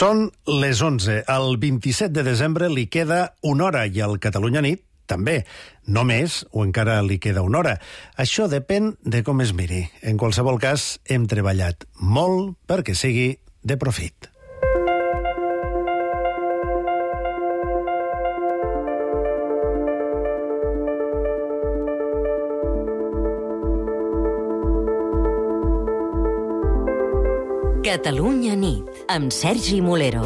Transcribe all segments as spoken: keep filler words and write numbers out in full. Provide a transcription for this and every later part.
Són les onze. El vint-i-set de desembre li queda una hora i al Catalunya Nit també. No més, o encara li queda una hora. Això depèn de com es miri. En qualsevol cas, hem treballat molt perquè sigui de profit. Catalunya Nit, amb Sergi Mulero.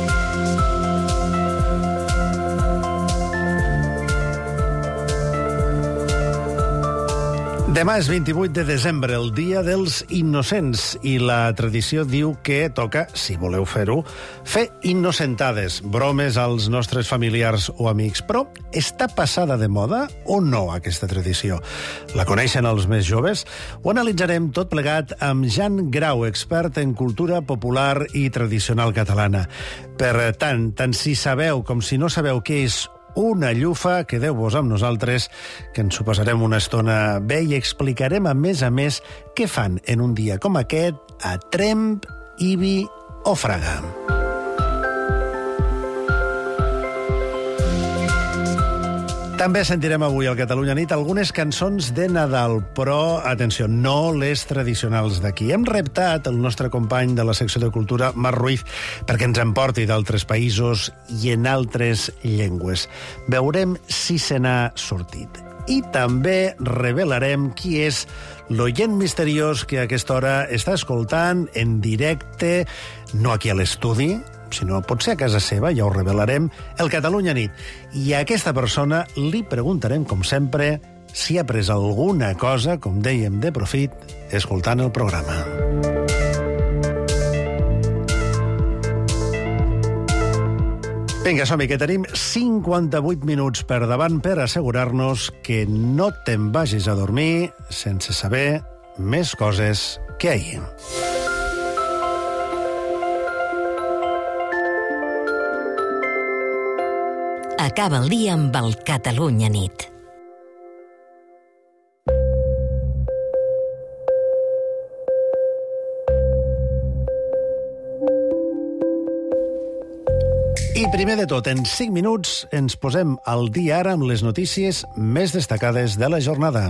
Demà és vint-i-vuit de desembre, el dia dels innocents, i la tradició diu que toca, si voleu fer-ho, fer innocentades, bromes als nostres familiars o amics. Però està passada de moda o no, aquesta tradició? La coneixen els més joves? Ho analitzarem tot plegat amb Jan Grau, expert en cultura popular i tradicional catalana. Per tant, tant si sabeu com si no sabeu què és una llufa, quedeu-vos amb nosaltres, que ens ho passarem una estona bé i explicarem, a més a més, què fan en un dia com aquest a Tremp, Ibi o Fraga. També sentirem avui al Catalunya Nit algunes cançons de Nadal, però, atenció, no les tradicionals d'aquí. Hem reptat el nostre company de la secció de cultura, Marc Ruiz, perquè ens emporti d'altres països i en altres llengües. Veurem si se n'ha sortit. I també revelarem qui és l'oient misteriós que a aquesta hora està escoltant en directe, no aquí a l'estudi, sinó potser a casa seva, ja ho revelarem, el Catalunya Nit. I a aquesta persona li preguntarem, com sempre, si ha pres alguna cosa, com dèiem, de profit, escoltant el programa. Vinga, som-hi, que tenim cinquanta-vuit minuts per davant per assegurar-nos que no te'n vagis a dormir sense saber més coses que ahir. Acaba el dia amb el Catalunya Nit. I primer de tot, en cinc minuts ens posem al dia ara amb les notícies més destacades de la jornada.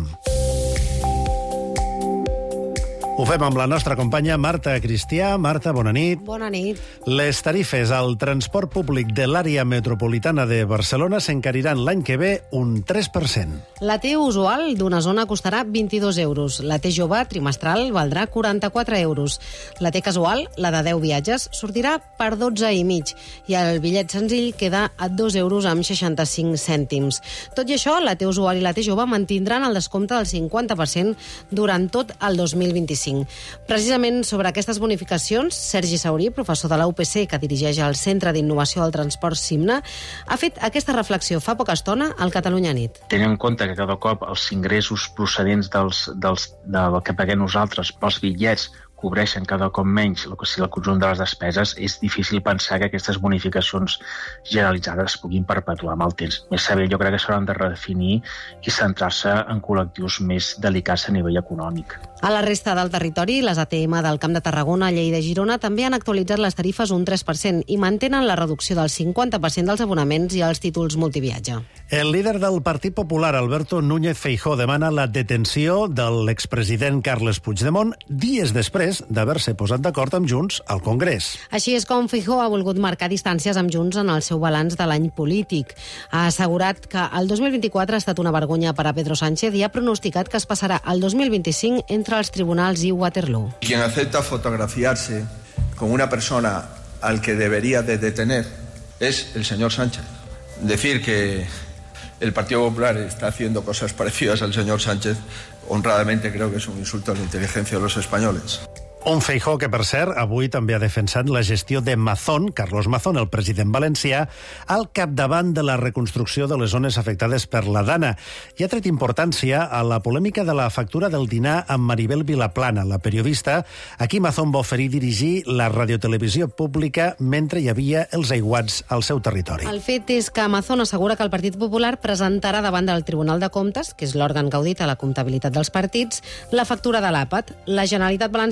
Ho fem amb la nostra companya Marta Cristià. Marta, bona nit. Bona nit. Les tarifes al transport públic de l'àrea metropolitana de Barcelona s'encariran l'any que ve un tres per cent. La T usual d'una zona costarà vint-i-dos euros. La T jove trimestral valdrà quaranta-quatre euros. La T casual, la de deu viatges, sortirà per dotze i mig. I el bitllet senzill queda a dos euros amb seixanta-cinc cèntims. Tot i això, la T usual i la T jove mantindran el descompte del cinquanta per cent durant tot el dos mil vint-i-cinc. Precisament sobre aquestes bonificacions, Sergi Saurí, professor de la U P C que dirigeix el Centre d'Innovació del Transport Simna, ha fet aquesta reflexió fa poca estona al Catalunya Nit. Tenint en compte que cada cop els ingressos procedents dels, dels, del que paguem nosaltres pels bitllets cobreixen cada cop menys el que sigui el conjunt de les despeses, és difícil pensar que aquestes bonificacions generalitzades es puguin perpetuar amb el temps. Més saber, jo crec que s'hauran de redefinir i centrar-se en col·lectius més delicats a nivell econòmic. A la resta del territori, les A T M del Camp de Tarragona, Lleida i Girona també han actualitzat les tarifes un tres per cent i mantenen la reducció del cinquanta per cent dels abonaments i els títols multiviatge. El líder del Partit Popular, Alberto Núñez Feijóo, demana la detenció de l'expresident Carles Puigdemont dies després d'haver-se posat d'acord amb Junts al Congrés. Així és com Feijóo ha volgut marcar distàncies amb Junts en el seu balanç de l'any polític. Ha assegurat que el dos mil vint-i-quatre ha estat una vergonya per a Pedro Sánchez i ha pronosticat que es passarà el dos mil vint-i-cinc entre els tribunals i Waterloo. Quien acepta fotografiarse con una persona al que debería de detener es el señor Sánchez. Decir que el Partido Popular está haciendo cosas parecidas al señor Sánchez, honradamente creo que es un insulto a la inteligencia de los españoles. Un Feijóo que, per cert, avui també ha defensat la gestió de Mazón, Carlos Mazón, el president valencià, al capdavant de la reconstrucció de les zones afectades per la Dana. I ha tret importància a la polèmica de la factura del dinar amb Maribel Vilaplana, la periodista, a qui Mazón va oferir dirigir la radiotelevisió pública mentre hi havia els aiguats al seu territori. El fet és que Mazón assegura que el Partit Popular presentarà davant del Tribunal de Comptes, que és l'òrgan que audita la comptabilitat dels partits, la factura de l'àpat. La Generalitat Valenciana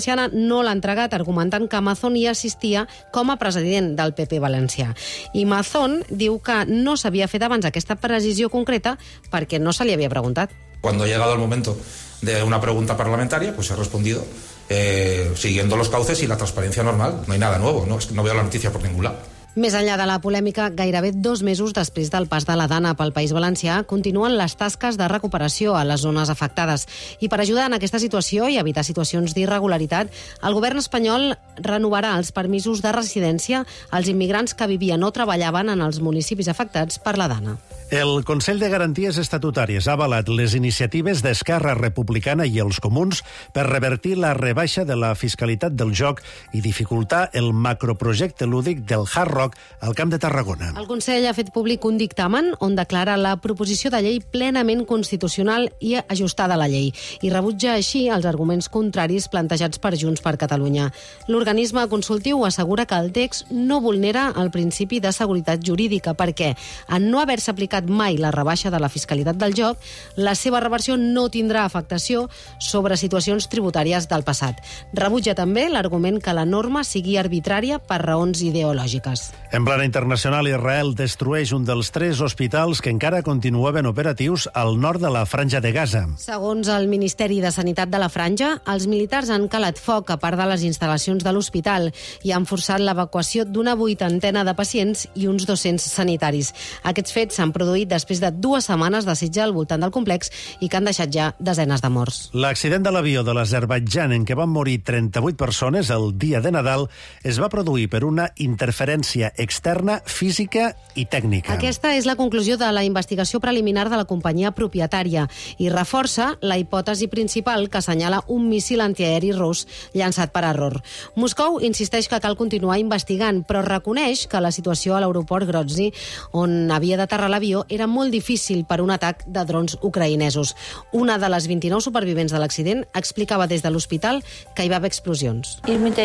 no l'ha entregat, argumentant que Mazón hi assistia com a president del P P valencià. I Mazón diu que no s'havia fet abans aquesta precisió concreta perquè no se li havia preguntat. Cuando ha llegado el momento de una pregunta parlamentaria, pues he respondido eh, siguiendo los cauces y la transparencia normal. No hay nada nuevo, no, no veo la noticia por ningún lado. Més enllà de la polèmica, gairebé dos mesos després del pas de la Dana pel País Valencià, continuen les tasques de recuperació a les zones afectades. I per ajudar en aquesta situació i evitar situacions d'irregularitat, el govern espanyol renovarà els permisos de residència als immigrants que vivien o treballaven en els municipis afectats per la Dana. El Consell de Garanties Estatutàries ha avalat les iniciatives d'Esquerra Republicana i els Comuns per revertir la rebaixa de la fiscalitat del joc i dificultar el macroprojecte lúdic del Hard Rock al Camp de Tarragona. El Consell ha fet públic un dictamen on declara la proposició de llei plenament constitucional i ajustada a la llei i rebutja així els arguments contraris plantejats per Junts per Catalunya. L'organisme consultiu assegura que el text no vulnera el principi de seguretat jurídica perquè, en no haver-se aplicat mai la rebaixa de la fiscalitat del joc, la seva reversió no tindrà afectació sobre situacions tributàries del passat. Rebutja també l'argument que la norma sigui arbitrària per raons ideològiques. En plana internacional, Israel destrueix un dels tres hospitals que encara continuaven operatius al nord de la Franja de Gaza. Segons el Ministeri de Sanitat de la Franja, els militars han calat foc a part de les instal·lacions de l'hospital i han forçat l'evacuació d'una vuitantena de pacients i uns dos-cents sanitaris. Aquests fets s'han produït després de dues setmanes de setge al voltant del complex i que han deixat ja desenes de morts. L'accident de l'avió de l'Azerbaidjan en què van morir trenta-vuit persones el dia de Nadal es va produir per una interferència externa, física i tècnica. Aquesta és la conclusió de la investigació preliminar de la companyia propietària i reforça la hipòtesi principal que assenyala un míssil antiaeri rus llançat per error. Moscou insisteix que cal continuar investigant, però reconeix que la situació a l'aeroport Grozny, on havia d'aterrar l'avió, era molt difícil per un atac de drons ucraïnesos. Una de les vint-i-nou supervivents de l'accident explicava des de l'hospital que hi va haver explosions.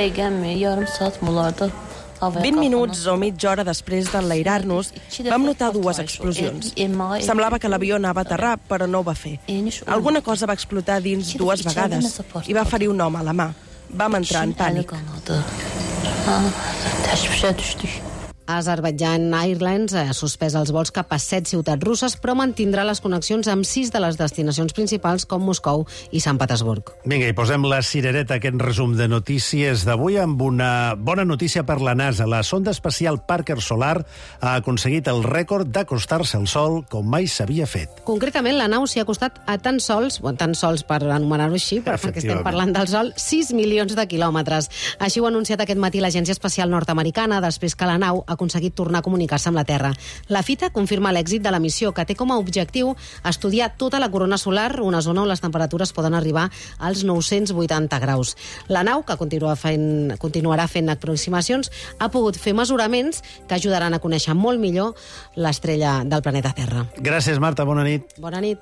vint minuts o mitja hora després d'enlairar-nos, vam notar dues explosions. Semblava que l'avió anava a aterrar, però no ho va fer. Alguna cosa va explotar dins dues vegades i va ferir un home a la mà. Vam entrar en pànic. Azerbaijan Airlines ha suspès els vols cap a set ciutats russes, però mantindrà les connexions amb sis de les destinacions principals com Moscou i Sant Petersburg. Vinga, i posem la cirereta a aquest resum de notícies d'avui amb una bona notícia per la NASA. La sonda espacial Parker Solar ha aconseguit el rècord d'acostar-se al Sol com mai s'havia fet. Concretament, la nau s'hi ha acostat a tan sols, o tan sols per anomenar-ho així, perquè estem parlant del Sol, sis milions de quilòmetres. Així ho ha anunciat aquest matí l'Agència Espacial Nord-Americana després que la nau ha aconseguit tornar a comunicar-se amb la Terra. La fita confirma l'èxit de la missió, que té com a objectiu estudiar tota la corona solar, una zona on les temperatures poden arribar als nou-cents vuitanta graus. La nau, que continua fent, continuarà fent aproximacions, ha pogut fer mesuraments que ajudaran a conèixer molt millor l'estrella del planeta Terra. Gràcies, Marta. Bona nit. Bona nit.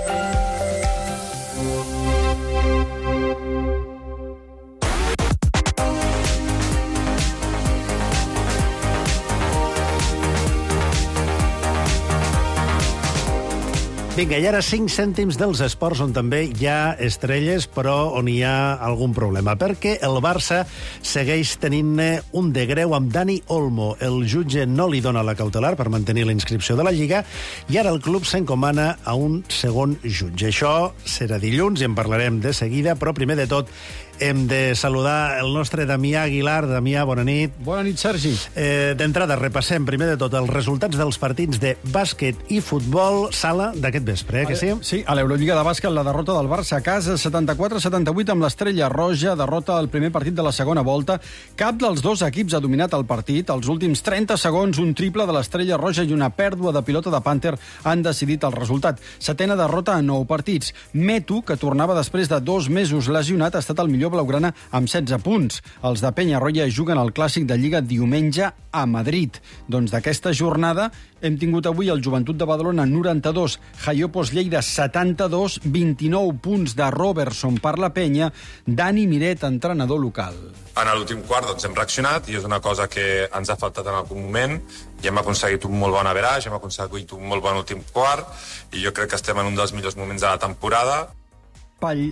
Vinga, i ara cinc cèntims dels esports on també hi ha estrelles, però on hi ha algun problema, perquè el Barça segueix tenint-ne un de greu amb Dani Olmo. El jutge no li dona la cautelar per mantenir la inscripció de la Lliga i ara el club s'encomana a un segon jutge. Això serà dilluns i en parlarem de seguida, però primer de tot hem de saludar el nostre Damià Aguilar. Damià, bona nit. Bona nit, Sergi. Eh, D'entrada, repassem primer de tot els resultats dels partits de bàsquet i futbol sala d'aquest vespre, eh, que sí? Sí, a l'Eurolliga de bàsquet, la derrota del Barça a casa, setanta-quatre a setanta-vuit amb l'Estrella Roja, derrota del primer partit de la segona volta. Cap dels dos equips ha dominat el partit. Els últims trenta segons, un triple de l'Estrella Roja i una pèrdua de pilota de Panther han decidit el resultat. Setena derrota en nou partits. Metu, que tornava després de dos mesos lesionat, ha estat el millor blaugrana amb setze punts. Els de Penyarroia juguen el clàssic de Lliga diumenge a Madrid. Doncs d'aquesta jornada hem tingut avui el Joventut de Badalona noranta-dos, Jaiopos Lleida setanta-dos, vint-i-nou punts de Robertson per la Penya, Dani Miret, entrenador local. En l'últim quart doncs, hem reaccionat i és una cosa que ens ha faltat en algun moment i hem aconseguit un molt bon average, hem aconseguit un molt bon últim quart i jo crec que estem en un dels millors moments de la temporada. Pall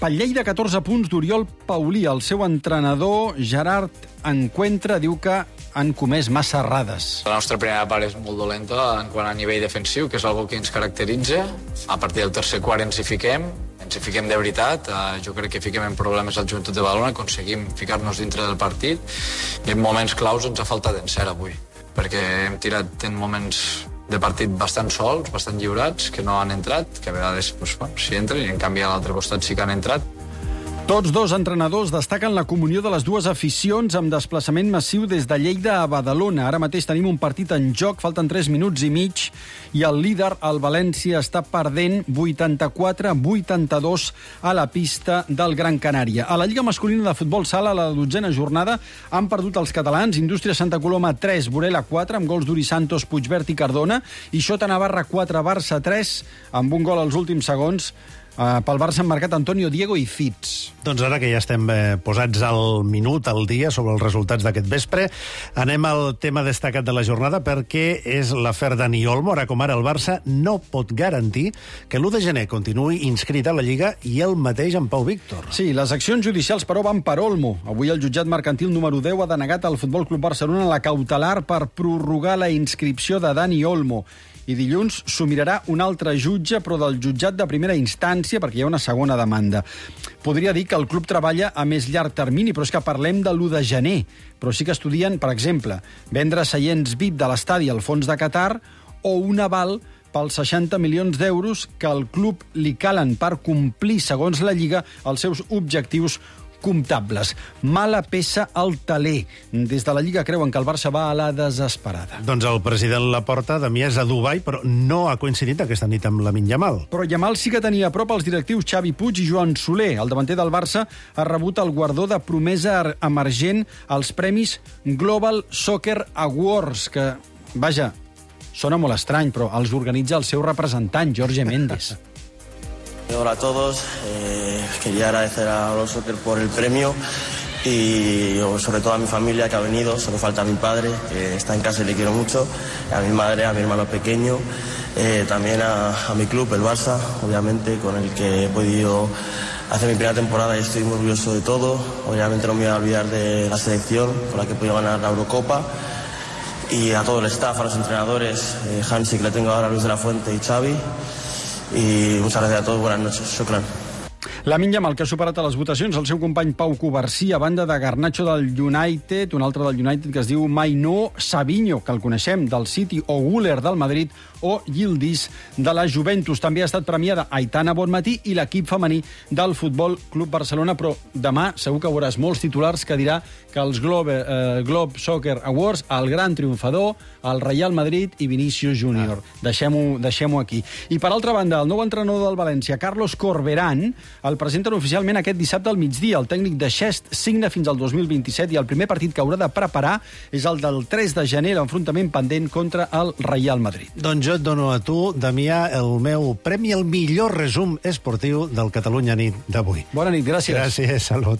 Pel Lleida, catorze punts d'Oriol Paulí. El seu entrenador, Gerard Encuentra, diu que han comès massa errades. La nostra primera part és molt dolenta en quant a nivell defensiu, que és algo que ens caracteritza. A partir del tercer quart ens hi fiquem, ens hi fiquem de veritat. Jo crec que fiquem en problemes al Joventut de Badalona, aconseguim ficar-nos dintre del partit i en moments claus ens ha faltat encert avui, perquè hem tirat en moments de partit bastant sols, bastant lliurats, que no han entrat, que a vegades doncs, bueno, s'hi entren i en canvi a l'altre costat sí que han entrat. Tots dos entrenadors destaquen la comunió de les dues aficions amb desplaçament massiu des de Lleida a Badalona. Ara mateix tenim un partit en joc, falten tres minuts i mig, i el líder, el València, està perdent vuitanta-quatre a vuitanta-dos a la pista del Gran Canària. A la Lliga Masculina de Futbol Sala, a la dotzena jornada, han perdut els catalans Indústria Santa Coloma tres, Borela quatre, amb gols d'Uri Santos, Puigvert i Cardona, i Xota Navarra quatre, Barça tres, amb un gol als últims segons. Uh, pel Barça han marcat Antonio Diego i Fitz. Doncs ara que ja estem eh, posats al minut, al dia, sobre els resultats d'aquest vespre, anem al tema destacat de la jornada, perquè és l'afer Dani Olmo. Ara com ara el Barça no pot garantir que l'u de gener continuï inscrit a la Lliga, i el mateix en Pau Víctor. Sí, les accions judicials, però, van per Olmo. Avui el jutjat mercantil número deu ha denegat al Futbol Club Barcelona la cautelar per prorrogar la inscripció de Dani Olmo. I dilluns s'ho mirarà un altre jutge, però del jutjat de primera instància, perquè hi ha una segona demanda. Podria dir que el club treballa a més llarg termini, però és que parlem de l'u de gener. Però sí que estudien, per exemple, vendre seients V I P de l'estadi al fons de Qatar o un aval pels seixanta milions d'euros que al club li calen per complir, segons la Lliga, els seus objectius comptables. Mala peça al taler. Des de la Lliga creuen que el Barça va a la desesperada. Doncs el president Laporta, Damià, és a Dubai, però no ha coincidit aquesta nit amb Lamine Yamal. Però Yamal sí que tenia a prop els directius Xavi Puig i Joan Soler. El davanter del Barça ha rebut el guardó de promesa emergent als premis Global Soccer Awards, que, vaja, sona molt estrany, però els organitza el seu representant, Jorge Méndez. Hola a todos, eh, quería agradecer a Global Soccer por el premio y sobre todo a mi familia que ha venido, solo falta a mi padre, que está en casa y le quiero mucho, a mi madre, a mi hermano pequeño, eh, también a, a mi club, el Barça, obviamente, con el que he podido hacer mi primera temporada y estoy muy orgulloso de todo. Obviamente no me voy a olvidar de la selección con la que he podido ganar la Eurocopa, y a todo el staff, a los entrenadores, eh, Hansi, que le tengo ahora, Luis de la Fuente y Xavi. I muchas gracias a todos, buenas noches, shukran. Lamine Yamal, que ha superat a les votacions el seu company Pau Covarsí, a banda de Garnacho del United, un altre del United que es diu Maino Savinho, que el coneixem, del City, o Güler del Madrid, o Yildiz de la Juventus. També ha estat premiada Aitana Bonmatí i l'equip femení del Futbol Club Barcelona, però demà segur que veuràs molts titulars que dirà que els Globe, eh, Globe Soccer Awards, el gran triomfador, el Real Madrid i Vinícius Júnior. Ah. Deixem-ho deixem-ho aquí. I per altra banda, el nou entrenador del València, Carlos Corberán, el presenten oficialment aquest dissabte al migdia. El tècnic de Xest signa fins al dos mil vint-i-set i el primer partit que haurà de preparar és el del tres de gener, l'enfrontament pendent contra el Real Madrid. Doncs jo et dono a tu, Damià, el meu premi al millor resum esportiu del Catalunya Nit d'avui. Bona nit, gràcies. Gràcies, salut.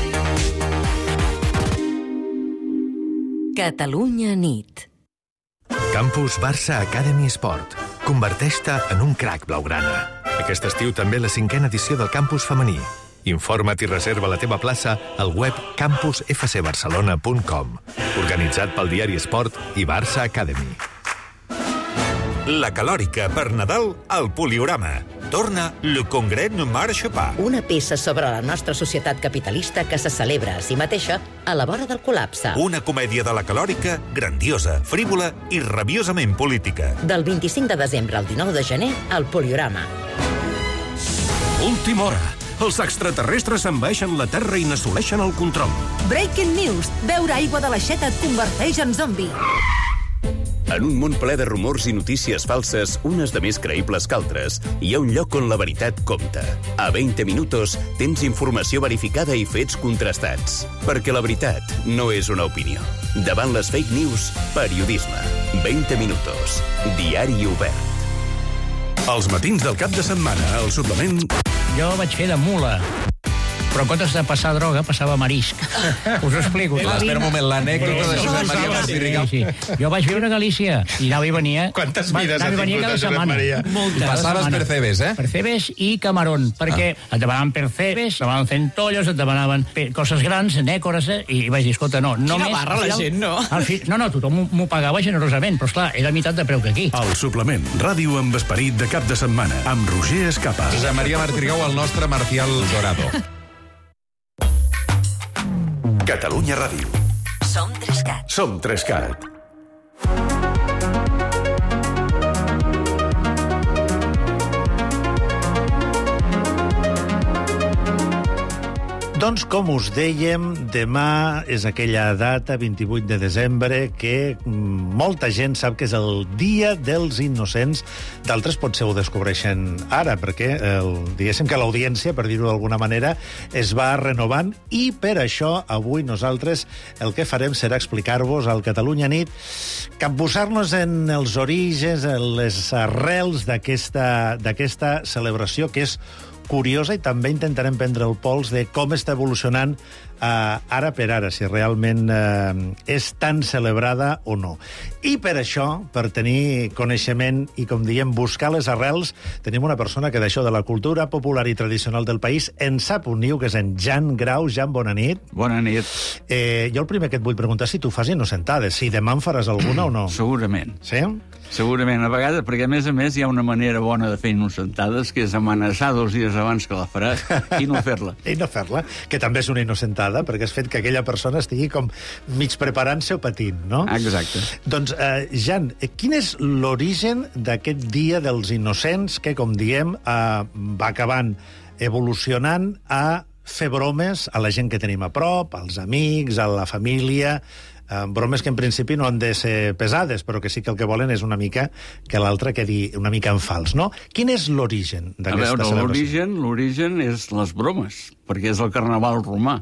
Catalunya Nit. Campus Barça Academy Sport. Converteix-te en un crac blaugrana. Aquest estiu també la cinquena edició del Campus Femení. Informa't i reserva la teva plaça al web campus f c barcelona punt com. Organitzat pel diari Esport i Barça Academy. La calòrica per Nadal al Poliorama. Torna Le Congrès ne marche pas. Una peça sobre la nostra societat capitalista que se celebra a si mateixa a la vora del col·lapse. Una comèdia de la calòrica grandiosa, frívola i rabiosament política. Del vint-i-cinc de desembre al dinou de gener al Poliorama. Última hora. Els extraterrestres envaeixen la Terra i n'assoleixen el control. Breaking news. Beure aigua de l'aixeta et converteix en zombi. En un món ple de rumors i notícies falses, unes de més creïbles que altres, hi ha un lloc on la veritat compta. A vint minutos tens informació verificada i fets contrastats. Perquè la veritat no és una opinió. Davant les fake news, periodisme. vint minutos. Diari obert. Els matins del cap de setmana, al suplement... Jo vaig fer de mula. però en comptes de passar droga, passava marisc. Us ho explico. Espera un moment, l'anècdota de Josep Maria Martí Rigau. Sí, sí. Jo vaig viure a Galícia i anava i venia... Quantes vides ha tingut el Josep Maria? Moltes. Passaves percebes, eh? Percebes i camarón, perquè ah. et demanaven percebes, et demanaven centollos, et demanaven coses grans, nècores, i vaig dir, escolta, no, només... Quina barra la gent, no? Fi... No, no, tothom m'ho pagava generosament, però esclar, era meitat de preu que aquí. El suplement, ràdio amb esperit de cap de setmana, amb Roger Escapa. Josep Maria Martí Rigau, el nostre Marcial Dorado. Catalunya Ràdio. Som Trescat. Som Trescat. Doncs, com us dèiem, demà és aquella data, vint-i-vuit de desembre, que molta gent sap que és el Dia dels Innocents. D'altres potser ho descobreixen ara, perquè el, diguéssim que l'audiència, per dir-ho d'alguna manera, es va renovant, i per això avui nosaltres el que farem serà explicar-vos al Catalunya Nit, capbussar-nos en els orígens, en les arrels d'aquesta d'aquesta celebració, que és curiosa, i també intentarem prendre el pols de com està evolucionant eh, ara per ara, si realment eh, és tan celebrada o no. I per això, per tenir coneixement i, com diem, buscar les arrels, tenim una persona que d'això de la cultura popular i tradicional del país en sap un niu, que és en Jan Grau. Jan, bona nit. Bona nit. Eh, jo el primer que et vull preguntar si tu fas innocentades, si demà en faràs alguna o no. Segurament. Sí? Segurament, a vegades, perquè a més a més hi ha una manera bona de fer innocentades, que és amenaçar dos dies abans que la faràs i no fer-la. I no fer-la, que també és una innocentada, perquè has fet que aquella persona estigui com mig preparant-se o patint, no? Exacte. Doncs, eh, Jan, quin és l'origen d'aquest Dia dels Innocents, que, com diem, eh, va acabant evolucionant a fer bromes a la gent que tenim a prop, als amics, a la família... Eh, bromes que en principi no han de ser pesades, però que sí que el que volen és una mica que l'altre quedi una mica en fals, no? Quin és l'origen d'aquesta celebració? L'origen, l'origen és les bromes, perquè és el carnaval romà.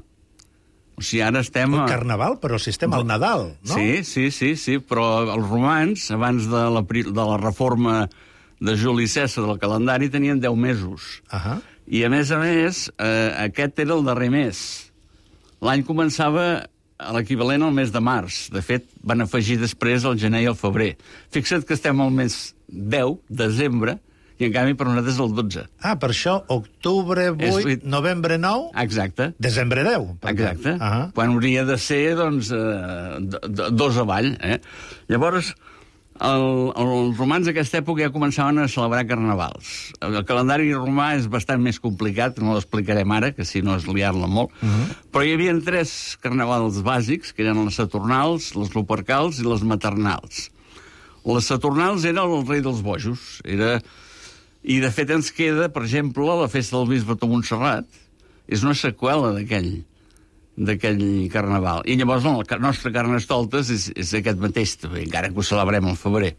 O sigui, ara estem... El carnaval? Però si estem al Nadal, no? Sí, sí, sí, sí, però els romans, abans de la, de la reforma de Juli Cèsar del calendari, tenien deu mesos. Uh-huh. I, a més a més, eh, aquest era el darrer mes. L'any començava a l'equivalent al mes de març. De fet, van afegir després el gener i el febrer. Fixa't que estem al mes deu, desembre, i en canvi per nosaltres el dotze. Ah, per això, octubre vuit, és... novembre nou... Exacte. Desembre deu. Exacte. Uh -huh. Quan hauria de ser, doncs, eh, dos avall. Eh? Llavors, el, els romans d'aquesta època ja començaven a celebrar carnavals. El calendari romà és bastant més complicat, no l'explicarem ara, que si no és liar-la molt, uh -huh. però hi havia tres carnavals bàsics, que eren les saturnals, les lupercals i les maternals. Les saturnals era el rei dels bojos, era... i de fet ens queda, per exemple, la festa del bisbe de Montserrat, és una seqüela d'aquell d'aquell carnaval. I llavors no, el nostre Carnestoltes és, és aquest mateix, encara que ho celebrem al febrer.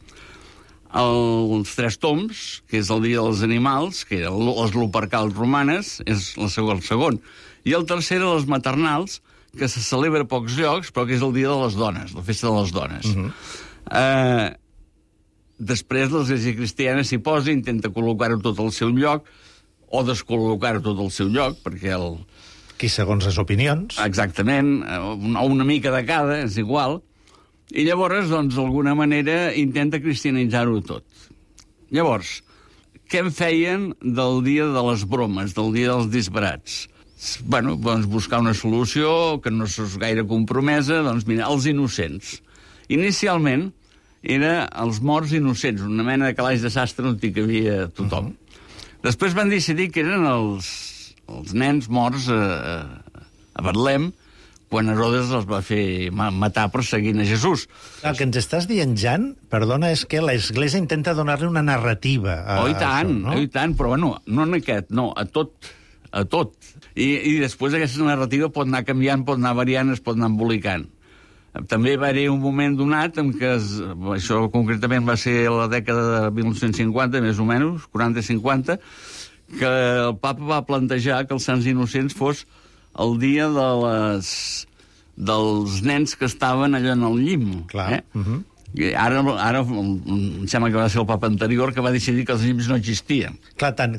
El, els Tres Tombs, que és el dia dels animals, que eren les lupercals romanes, és el segon, el segon. I el tercer, les maternals, que se celebra a pocs llocs, però que és el dia de les dones, la festa de les dones. Uh-huh. eh, després l'Església Cristiana s'hi posa, intenta col·locar-ho tot al seu lloc, o descol·locar-ho tot al seu lloc, perquè el... Qui segons les opinions. Exactament, una, una mica de cada, és igual. I llavors, doncs, d'alguna manera, intenta cristianitzar-ho tot. Llavors, què en feien del dia de les bromes, del dia dels disbarats? Bueno, doncs buscar una solució que no és gaire compromesa, doncs mira, els innocents. Inicialment, era els morts innocents, una mena de calaix de sastre on hi cabia tothom. Uh-huh. Després van decidir que eren els... els nens morts a, a Betlem, quan Herodes els va fer matar perseguint a Jesús. El que ens estàs dient, Jan, perdona, és que l'Església intenta donar-li una narrativa a, oh, i tant, això, no? Oh, i tant, però bueno, no en aquest, no, a tot, a tot. I, i després aquesta narrativa pot anar canviant, pot anar variant, es pot anar embolicant. També va haver un moment donat en què, es, això concretament va ser a la dècada de mil nou-cents cinquanta, més o menys, quaranta cinquanta, que el papa va plantejar que els Sants Innocents fos el dia de les, dels nens que estaven allà en el llim. Clar. Eh? Uh-huh. I ara, ara em sembla que va ser el papa anterior que va decidir que els llims no existien. Clar, tant,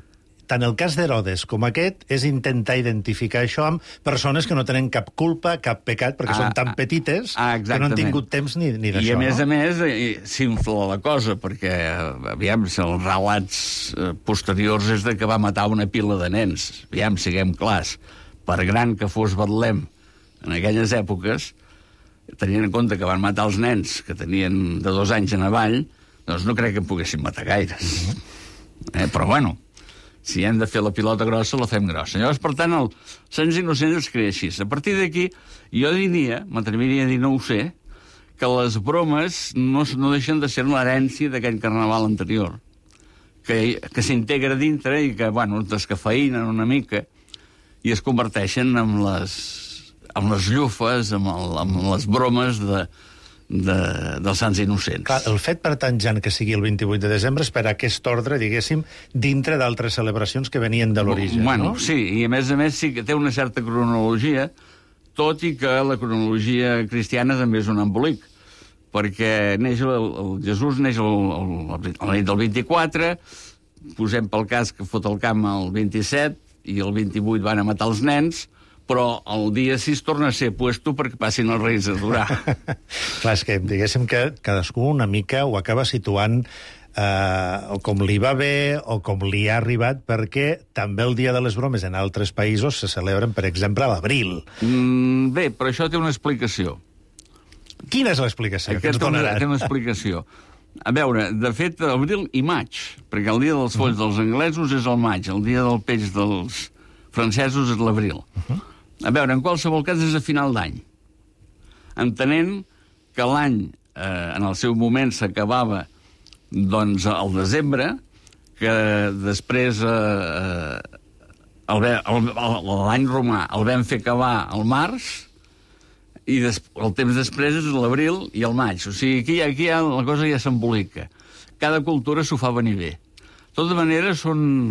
tant el cas d'Herodes com aquest és intentar identificar això amb persones que no tenen cap culpa, cap pecat, perquè ah, són tan petites ah, que no han tingut temps ni, ni d'això. I a més no? a més s'infla la cosa, perquè, aviam, si els relats posteriors és de que va matar una pila de nens. Aviam, siguem clars. Per gran que fos Betlem en aquelles èpoques, tenint en compte que van matar els nens que tenien de dos anys en avall, doncs no crec que en poguessin matar gaires. Uh-huh. eh, però bueno, si hem de fer la pilota grossa, la fem grossa. Llavors, per tant, el Sants Innocents es crea així. A partir d'aquí, jo diria, m'atreviria a dir, no ho sé, que les bromes no, no deixen de ser l'herència d'aquell carnaval anterior, que, que s'integra dintre i que, bueno, es descafeïnen una mica i es converteixen en les, en les llufes, en, el, en les bromes de, de, dels Sants Innocents. Clar, el fet, per tant, Jan, que sigui el vint-i-vuit de desembre és per aquest ordre, diguéssim, dintre d'altres celebracions que venien de l'origen, bueno, no? Sí, i a més a més sí que té una certa cronologia, tot i que la cronologia cristiana també és un embolic, perquè neix el, el Jesús neix el, el, el, la nit del vint-i-quatre, posem pel cas que fot el camp el vint-i-set, i el vint-i-vuit van a matar els nens, però el dia sis torna a ser puesto perquè passin els Reis a adorar. Clar, és que diguéssim que cadascú una mica ho acaba situant eh, o com li va bé o com li ha arribat, perquè també el Dia de les Bromes en altres països se celebren, per exemple, a l'abril. Mm, bé, però això té una explicació. Quina és l'explicació que ens donaran? Té una explicació. A veure, de fet, abril i maig, perquè el dia dels folls uh -huh. dels anglesos és el maig, el dia del peix dels francesos és l'abril. Uh -huh. A veure, en qualsevol cas és a final d'any, entenent que l'any, eh, en el seu moment, s'acabava doncs al desembre, que després eh, l'any romà el vam fer acabar al març, i des, el temps després és l'abril i el maig. O sigui, aquí, aquí ja, la cosa ja s'embolica. Cada cultura s'ho fa venir bé. De tota manera, són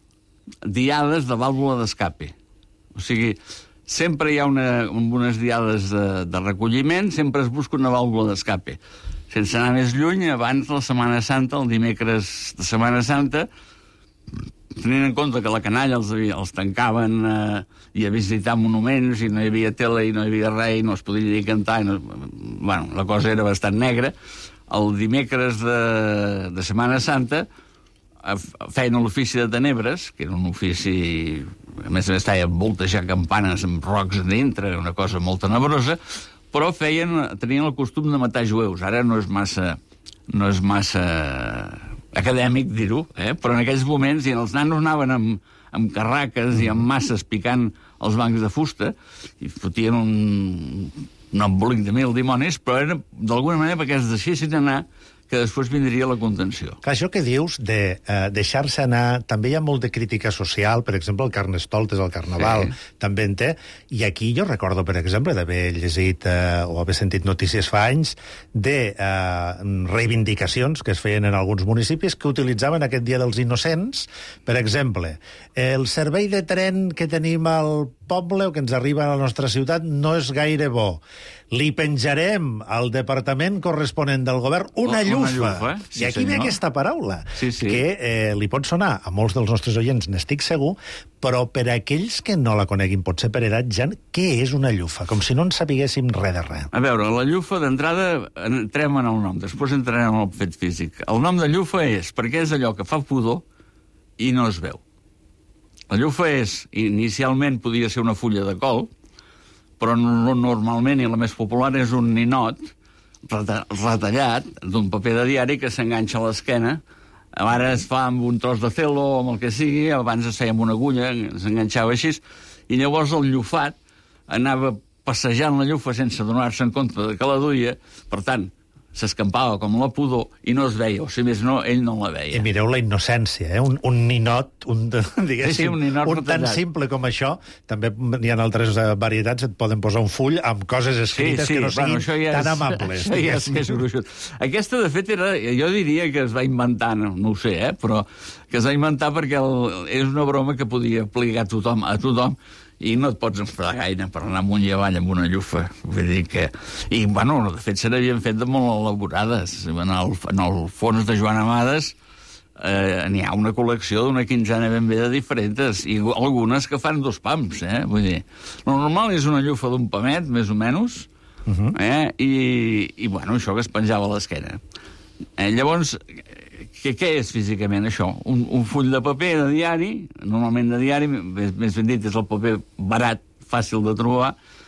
diades de vàlvula d'escape. O sigui, sempre hi ha una, unes diades de, de recolliment, sempre es busca una vàlvula d'escape. Sense anar més lluny, abans de la Setmana Santa, el dimecres de Setmana Santa, tenint en compte que la canalla els, els tancaven eh, i a visitar monuments i no hi havia tele i no hi havia res i no es podia dir cantar i no, bueno, la cosa era bastant negra, el dimecres de, de Setmana Santa feien l'ofici de tenebres, que era un ofici, a més a més feia voltejar campanes amb rocs a dintre, una cosa molt tenebrosa, però feien, tenien el costum de matar jueus. Ara no és massa, no és massa acadèmic dir-ho, eh? Però en aquells moments, i els nanos anaven amb, amb carraques i amb masses picant els bancs de fusta, i fotien un, un embolic de mil dimonis, però era d'alguna manera perquè es deixessin anar, que després vindria la contenció. Clar, això que dius de eh, deixar-se anar, també hi ha molt de crítica social, per exemple, el Carnestoltes, el Carnaval, sí. També en té, i aquí jo recordo, per exemple, d'haver llegit eh, o haver sentit notícies fa anys de eh, reivindicacions que es feien en alguns municipis que utilitzaven aquest Dia dels Innocents. Per exemple, el servei de tren que tenim al poble o que ens arriba a la nostra ciutat no és gaire bo. Li penjarem al departament corresponent del govern una llufa. Una llufa eh? Sí, I aquí senyor. Ve aquesta paraula, sí, sí. que eh, li pot sonar a molts dels nostres oients, n'estic segur, però per a aquells que no la coneguin, potser per edat, Jan, què és una llufa? Com si no en sapiguéssim res de res. A veure, la llufa, d'entrada, entrem en el nom, després entrarem en el fet físic. El nom de llufa és perquè és allò que fa pudor i no es veu. La llufa és, inicialment podia ser una fulla de col, però normalment, i la més popular, és un ninot retallat d'un paper de diari que s'enganxa a l'esquena. Ara es fa amb un tros de celo o amb el que sigui, abans es feia amb una agulla, s'enganxava així, i llavors el llufat anava passejant la llufa sense donar-se en compte de que la duia, per tant, s'escampava com la pudor i no es veia, o si més no, ell no la veia. I mireu la innocència, eh? Un, un ninot, un, diguéssim, sí, sí, un, ninot un tan simple com això, també hi ha altres varietats, et poden posar un full amb coses escrites sí, sí, que no siguin bueno, ja tan és, amables. Això ja és més gruixut. Aquesta, de fet, era, jo diria que es va inventar, no, no ho sé, eh? Però que es va inventar perquè el, és una broma que podia aplicar a tothom, a tothom, i no et pots enfadar gaire per anar amunt i avall amb una llufa. Vull dir que... I, bueno, de fet, se n'havien fet de molt elaborades. En el, en el fons de Joan Amades eh, n'hi ha una col·lecció d'una quinzena ben bé de diferents, i algunes que fan dos pams, eh? Vull dir, lo normal és una llufa d'un pamet, més o menys, uh-huh. eh? I, i, bueno, això que es penjava a l'esquena. Eh, llavors, què, què és físicament això? Un, un full de paper de diari, normalment de diari, més, més ben dit, és el paper barat, fàcil de trobar,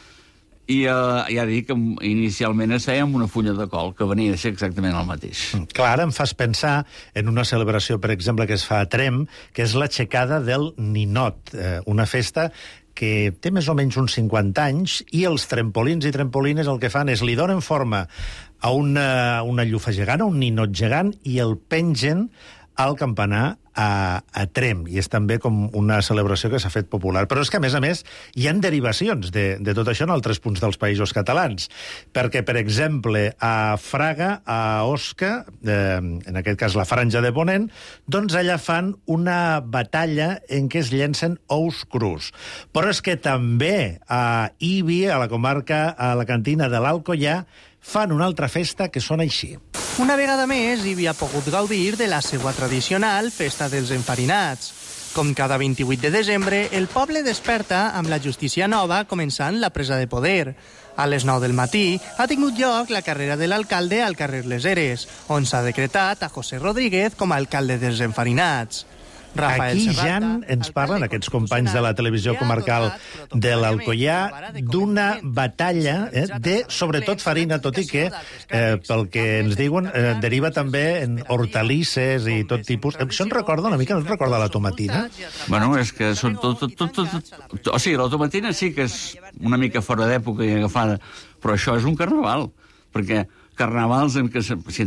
i uh, ja dic que inicialment es feia amb una fulla de col, que venia a ser exactament el mateix. Clar, ara em fas pensar en una celebració, per exemple, que es fa a Trem, que és l'aixecada del ninot, eh, una festa que té més o menys uns cinquanta anys, i els trempolins i trempolines el que fan és li donen forma a una, una llufa gegant, a un ninot gegant, i el pengen al campanar a, a Trem, i és també com una celebració que s'ha fet popular. Però és que, a més a més, hi ha derivacions de, de tot això en altres punts dels països catalans, perquè, per exemple, a Fraga, a Osca, eh, en aquest cas la Franja de Ponent, doncs allà fan una batalla en què es llencen ous crus. Però és que també a Ibi, a la comarca, a la cantina de l'Alcoià, fan una altra festa que sona així. Una vegada més, Ibi ha pogut gaudir de la seva tradicional Festa dels Enfarinats. Com cada vint-i-vuit de desembre, el poble desperta amb la justícia nova començant la presa de poder. A les nou del matí ha tingut lloc la carrera de l'alcalde al carrer Les Eres, on s'ha decretat a José Rodríguez com a alcalde dels Enfarinats. Rafael Aquí Serrata, ja ens parlen aquests companys de la televisió comarcal de l'Alcoià d'una batalla eh, de, sobretot, farina, tot i que, eh, pel que ens diuen, eh, deriva també en hortalisses i tot tipus. Això ens recorda una mica, no ens recorda la tomatina? Bueno, és que són tot, tot, tot, tot, tot... O sigui, la tomatina sí que és una mica fora d'època i agafada, però això és un carnaval, perquè carnavals en què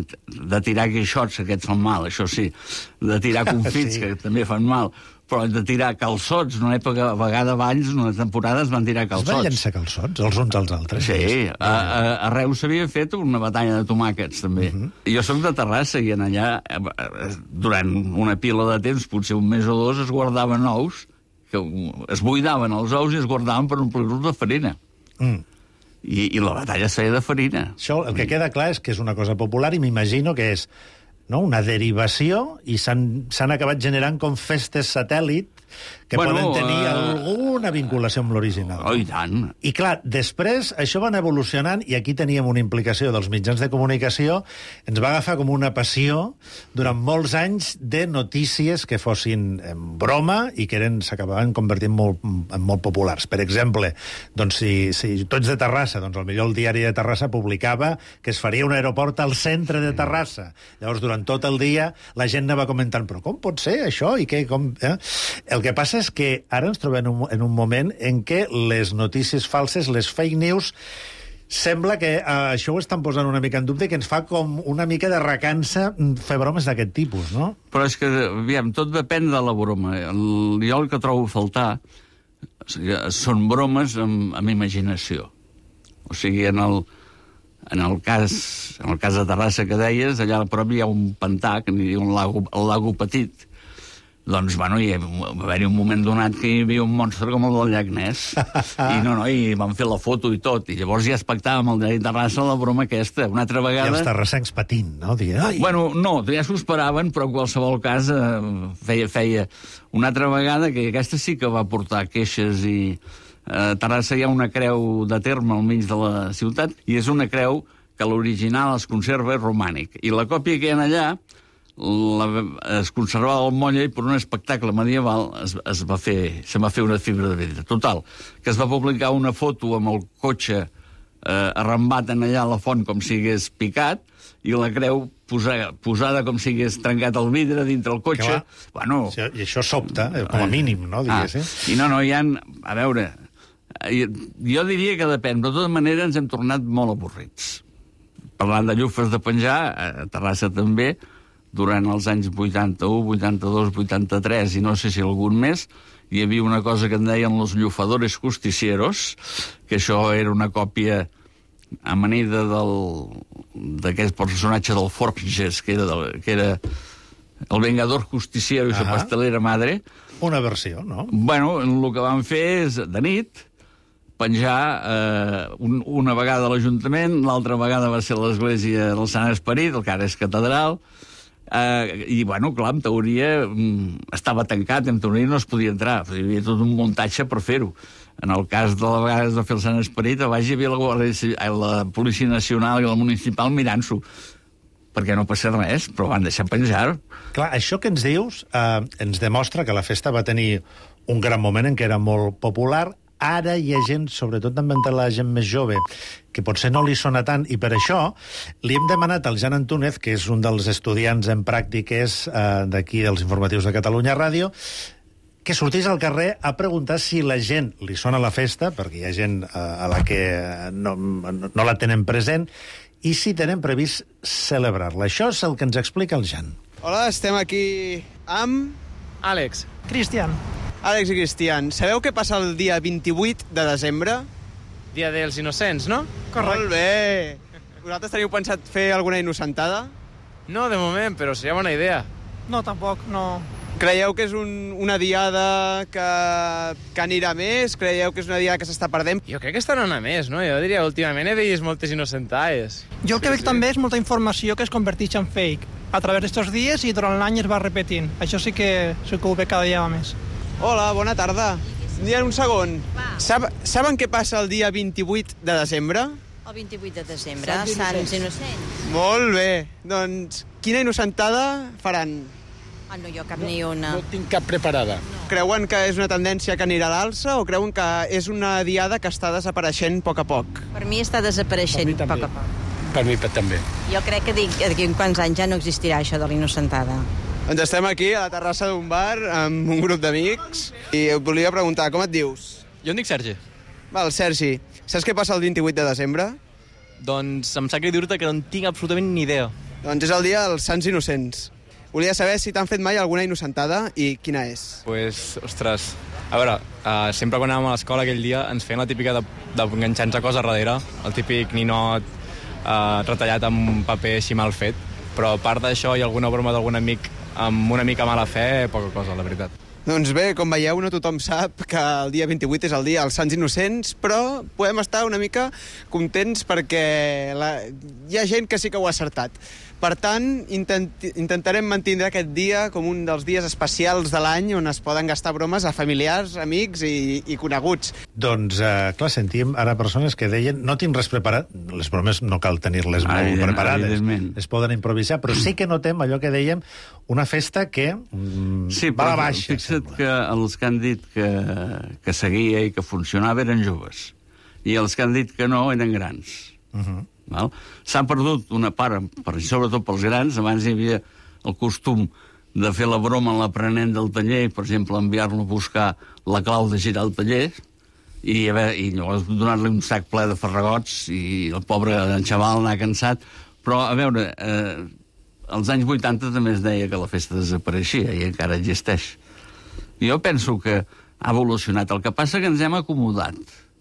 de tirar guixots, aquests fan mal, això sí, de tirar confits, sí, que també fan mal, però de tirar calçots, una època, a vegada abans, una temporada es van tirar calçots. Es van llençar calçots, els uns als altres? Sí, a, a, a Reus s'havia fet una batalla de tomàquets, també. Uh -huh. Jo soc de Terrassa i en allà, durant una pila de temps, potser un mes o dos, es guardaven ous, que es buidaven els ous i es guardaven per omplir-los de farina. Mm. I, i la batalla es feia de farina. Això, el que queda clar és que és una cosa popular i m'imagino que és, no, una derivació, i s'han acabat generant com festes satèl·lit que bueno, poden tenir uh... alguna vinculació amb l'original. Oh, i tant. I clar, després això van evolucionant, i aquí teníem una implicació dels mitjans de comunicació, ens va agafar com una passió durant molts anys de notícies que fossin en broma i que eren s'acabaven convertint molt, en molt populars. Per exemple, doncs si, si tu ets de Terrassa, doncs potser el diari de Terrassa publicava que es faria un aeroport al centre de Terrassa. Llavors, durant tot el dia, la gent anava comentant, però com pot ser això? I què, com... Eh? El que passa és que ara ens trobem en un, en un moment en què les notícies falses, les fake news, sembla que eh, això ho estan posant una mica en dubte, que ens fa com una mica de recança fer bromes d'aquest tipus, no? Però és que, aviam, tot depèn de la broma. El, jo el que trobo a faltar són bromes amb, amb imaginació. O sigui, en el, en el cas en el cas de Terrassa que deies, allà a prop hi ha un pantà, que n'hi diu un lago, el lago Petit. Doncs, bueno, hi va haver-hi un moment donat que hi havia un monstre com el del llac Ness. I no, no, i van fer la foto i tot. I llavors ja expectàvem el diari Terrassa la broma aquesta. Una altra vegada... I els terrassencs patint, no? Dient, ai! Bueno, no, ja s'ho esperaven, però en qualsevol cas eh, feia, feia... Una altra vegada, que aquesta sí que va portar queixes i... A Terrassa hi ha una creu de terme al mig de la ciutat, i és una creu que l'original es conserva és romànic. I la còpia que hi ha allà la, es conservava al molla, i per un espectacle medieval es, es va fer, se va fer una fibra de vidre. Total, que es va publicar una foto amb el cotxe eh, arrambat en allà a la font com si hagués picat, i la creu posada, posada com si hagués trencat el vidre dintre el cotxe. Bueno, I això sobta, com a mínim, no? Digués, ah, I no, no, hi ha... A veure, jo diria que depèn, però de tota manera ens hem tornat molt avorrits. Parlant de llufes de penjar, a Terrassa també, durant els anys vuitanta-u, vuitanta-dos, vuitanta-tres, i no sé si algun més, hi havia una cosa que en deien los llufadores justicieros, que això era una còpia amanida d'aquest personatge del Forges, que era, del, que era el vengador justiciero i su pastelera madre. Una versió, no? Bueno, el que van fer és, de nit, penjar eh, un, una vegada a l'Ajuntament, l'altra vegada va ser a l'església del Sant Esperit, el que ara és catedral, Uh, I, bueno, clar, en teoria estava tancat, en teoria no es podia entrar. Hi havia tot un muntatge per fer-ho. En el cas de la vegades de fer el Sant Esperit, a baix hi havia la, Guàrdia, la Policia Nacional i la Municipal mirant-s'ho, perquè no passa res, però van deixar penjar. Clar, això que ens dius eh, ens demostra que la festa va tenir un gran moment en què era molt popular. Ara hi ha gent, sobretot també entre la gent més jove, que potser no li sona tant, i per això li hem demanat al Jan Antúnez, que és un dels estudiants en pràctiques eh, d'aquí dels informatius de Catalunya Ràdio, que sortís al carrer a preguntar si la gent li sona la festa, perquè hi ha gent eh, a la que no, no la tenen present, i si tenen previst celebrar-la. Això és el que ens explica el Jan. Hola, estem aquí amb... Àlex. Cristian. Àlex i Cristian, sabeu què passa el dia vint-i-vuit de desembre? Dia dels innocents, no? Correcte. Molt bé. Vosaltres teniu pensat fer alguna innocentada? No, de moment, però seria bona idea. No, tampoc, no. Creieu que és un, una diada que, que anirà més? Creieu que és una diada que s'està perdent? Jo crec que està anant a més, no? Jo diria, últimament he vist moltes innocentades. Jo el que veig també és molta informació que es converteix en fake a través d'estos dies i durant l'any es va repetint. Això sí que, sí que ho veig cada dia més. Hola, bona tarda. Digue'm un segon. Sab saben què passa el dia vint-i-vuit de desembre? El vint-i-vuit de desembre, Sants, Sants Innocents. Molt bé. Doncs quina innocentada faran? Ah, no, jo cap ni una. No tinc cap preparada. No. Creuen que és una tendència que anirà a l'alça o creuen que és una diada que està desapareixent a poc a poc? Per mi està desapareixent a poc a poc. Per mi també. Jo crec que d'aquí uns quants anys ja no existirà això de l'innocentada. Doncs estem aquí a la terrassa d'un bar amb un grup d'amics i et volia preguntar, com et dius? Jo em dic Sergi. Val, Sergi, saps què passa el vint-i-vuit de desembre? Doncs em sap greu dir-te que no en tinc absolutament ni idea. Doncs és el dia dels Sants Innocents. Volia saber si t'han fet mai alguna innocentada i quina és. Pues, ostres, a veure, uh, sempre quan anàvem a l'escola aquell dia ens feien la típica d'enganxar-nos a cosa darrere, el típic ninot uh, retallat amb un paper així mal fet, però a part d'això i alguna broma d'algun amic amb una mica mala fe, poca cosa, la veritat. Doncs bé, com veieu, no tothom sap que el dia vint-i-vuit és el dia dels Sants Innocents, però podem estar una mica contents perquè la... hi ha gent que sí que ho ha acertat. Per tant, intent... intentarem mantindre aquest dia com un dels dies especials de l'any on es poden gastar bromes a familiars, amics i, i coneguts. Doncs, eh, clar, sentim ara persones que deien no tinc res preparat. Les bromes no cal tenir-les molt preparades. Es poden improvisar, però sí que notem allò que dèiem, una festa que mm, sí, va a la baixa. Fixa't que els que han dit que, que seguia i que funcionava eren joves, i els que han dit que no eren grans. Uh-huh. S'ha perdut una part, per, sobretot pels grans. Abans hi havia el costum de fer la broma a l'aprenent del taller, per exemple, enviar-lo a buscar la clau de girar el taller, i, haver, i llavors donar-li un sac ple de farragots, i el pobre en xaval anar cansat. Però, a veure, eh, als anys vuitanta també es deia que la festa desapareixia, i encara existeix. Jo penso que ha evolucionat. El que passa que ens hem acomodat.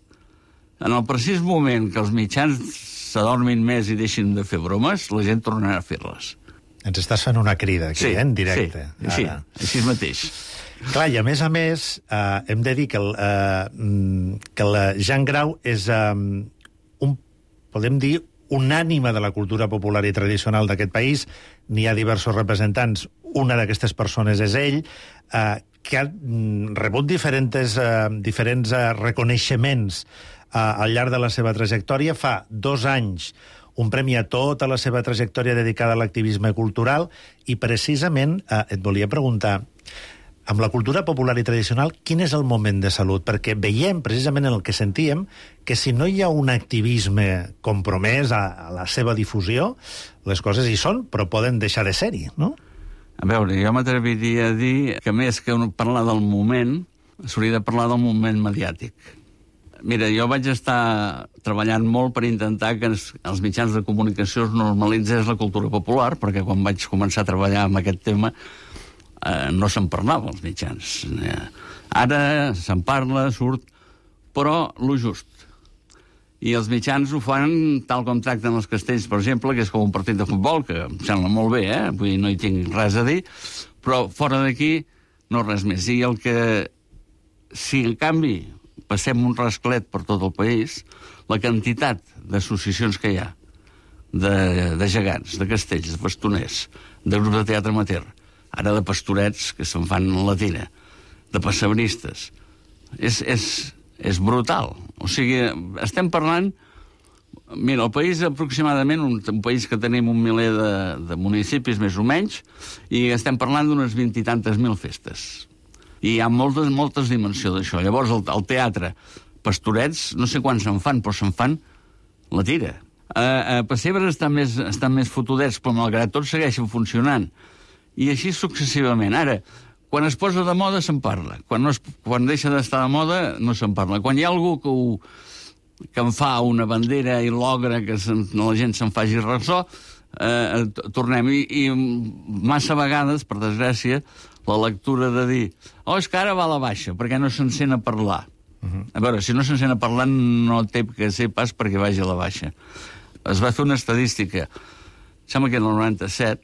En el precís moment que els mitjans s'adormin més i deixin de fer bromes, la gent tornarà a fer-les. Ens estàs fent una crida aquí, sí, eh, en directe. Sí, sí, així mateix. Clar, i a més a més, eh, hem de dir que el, eh, que el Jan Grau és eh, un, podem dir, un ànima de la cultura popular i tradicional d'aquest país. N'hi ha diversos representants. Una d'aquestes persones és ell, eh, que ha rebut diferents, eh, diferents eh, reconeixements al llarg de la seva trajectòria. Fa dos anys un premi a tota la seva trajectòria dedicada a l'activisme cultural, i precisament eh, et volia preguntar, amb la cultura popular i tradicional, quin és el moment de salut? Perquè veiem, precisament en el que sentíem, que si no hi ha un activisme compromès a, a la seva difusió, les coses hi són, però poden deixar de ser-hi, no? A veure, jo m'atreviria a dir que més que parlar del moment, s'hauria de parlar del moment mediàtic. Mira, jo vaig estar treballant molt per intentar que els mitjans de comunicació es normalitzés la cultura popular, perquè quan vaig començar a treballar amb aquest tema eh, no se'n parlava als mitjans. Eh, ara se'n parla, surt, però lo just. I els mitjans ho fan tal com tracten els castells, per exemple, que és com un partit de futbol, que em sembla molt bé, eh? Vull dir, no hi tinc res a dir, però fora d'aquí no res més. I el que, si en canvi passem un rasclet per tot el país, la quantitat d'associacions que hi ha, de, de gegants, de castells, de bastoners, de grups de teatre amateur, ara de pastorets que se'n fan la tira, de passebristes. És, és, és brutal. O sigui, estem parlant... Mira, el país aproximadament, un, un país que tenim un miler de, de municipis, més o menys, i estem parlant d'unes vint i tantes mil festes. I hi ha moltes, moltes dimensions d'això. Llavors, el, el teatre, pastorets, no sé quants se'n fan, però se'n fan la tira. A, a Pessebres estan més, estan més fotudets, però malgrat tot segueixen funcionant. I així successivament. Ara, quan es posa de moda se'n parla. Quan, no es, quan deixa d'estar de moda no se'n parla. Quan hi ha algú que ho... que en fa una bandera i logra que la gent se'n faci ressò, eh, tornem. I, I massa vegades, per desgràcia, la lectura de dir oh, és que ara va a la baixa, perquè no se'n sent a parlar. Uh-huh. A veure, si no se'n sent a parlar no té que ser pas perquè vagi a la baixa. Es va fer una estadística, sembla que en el noranta-set,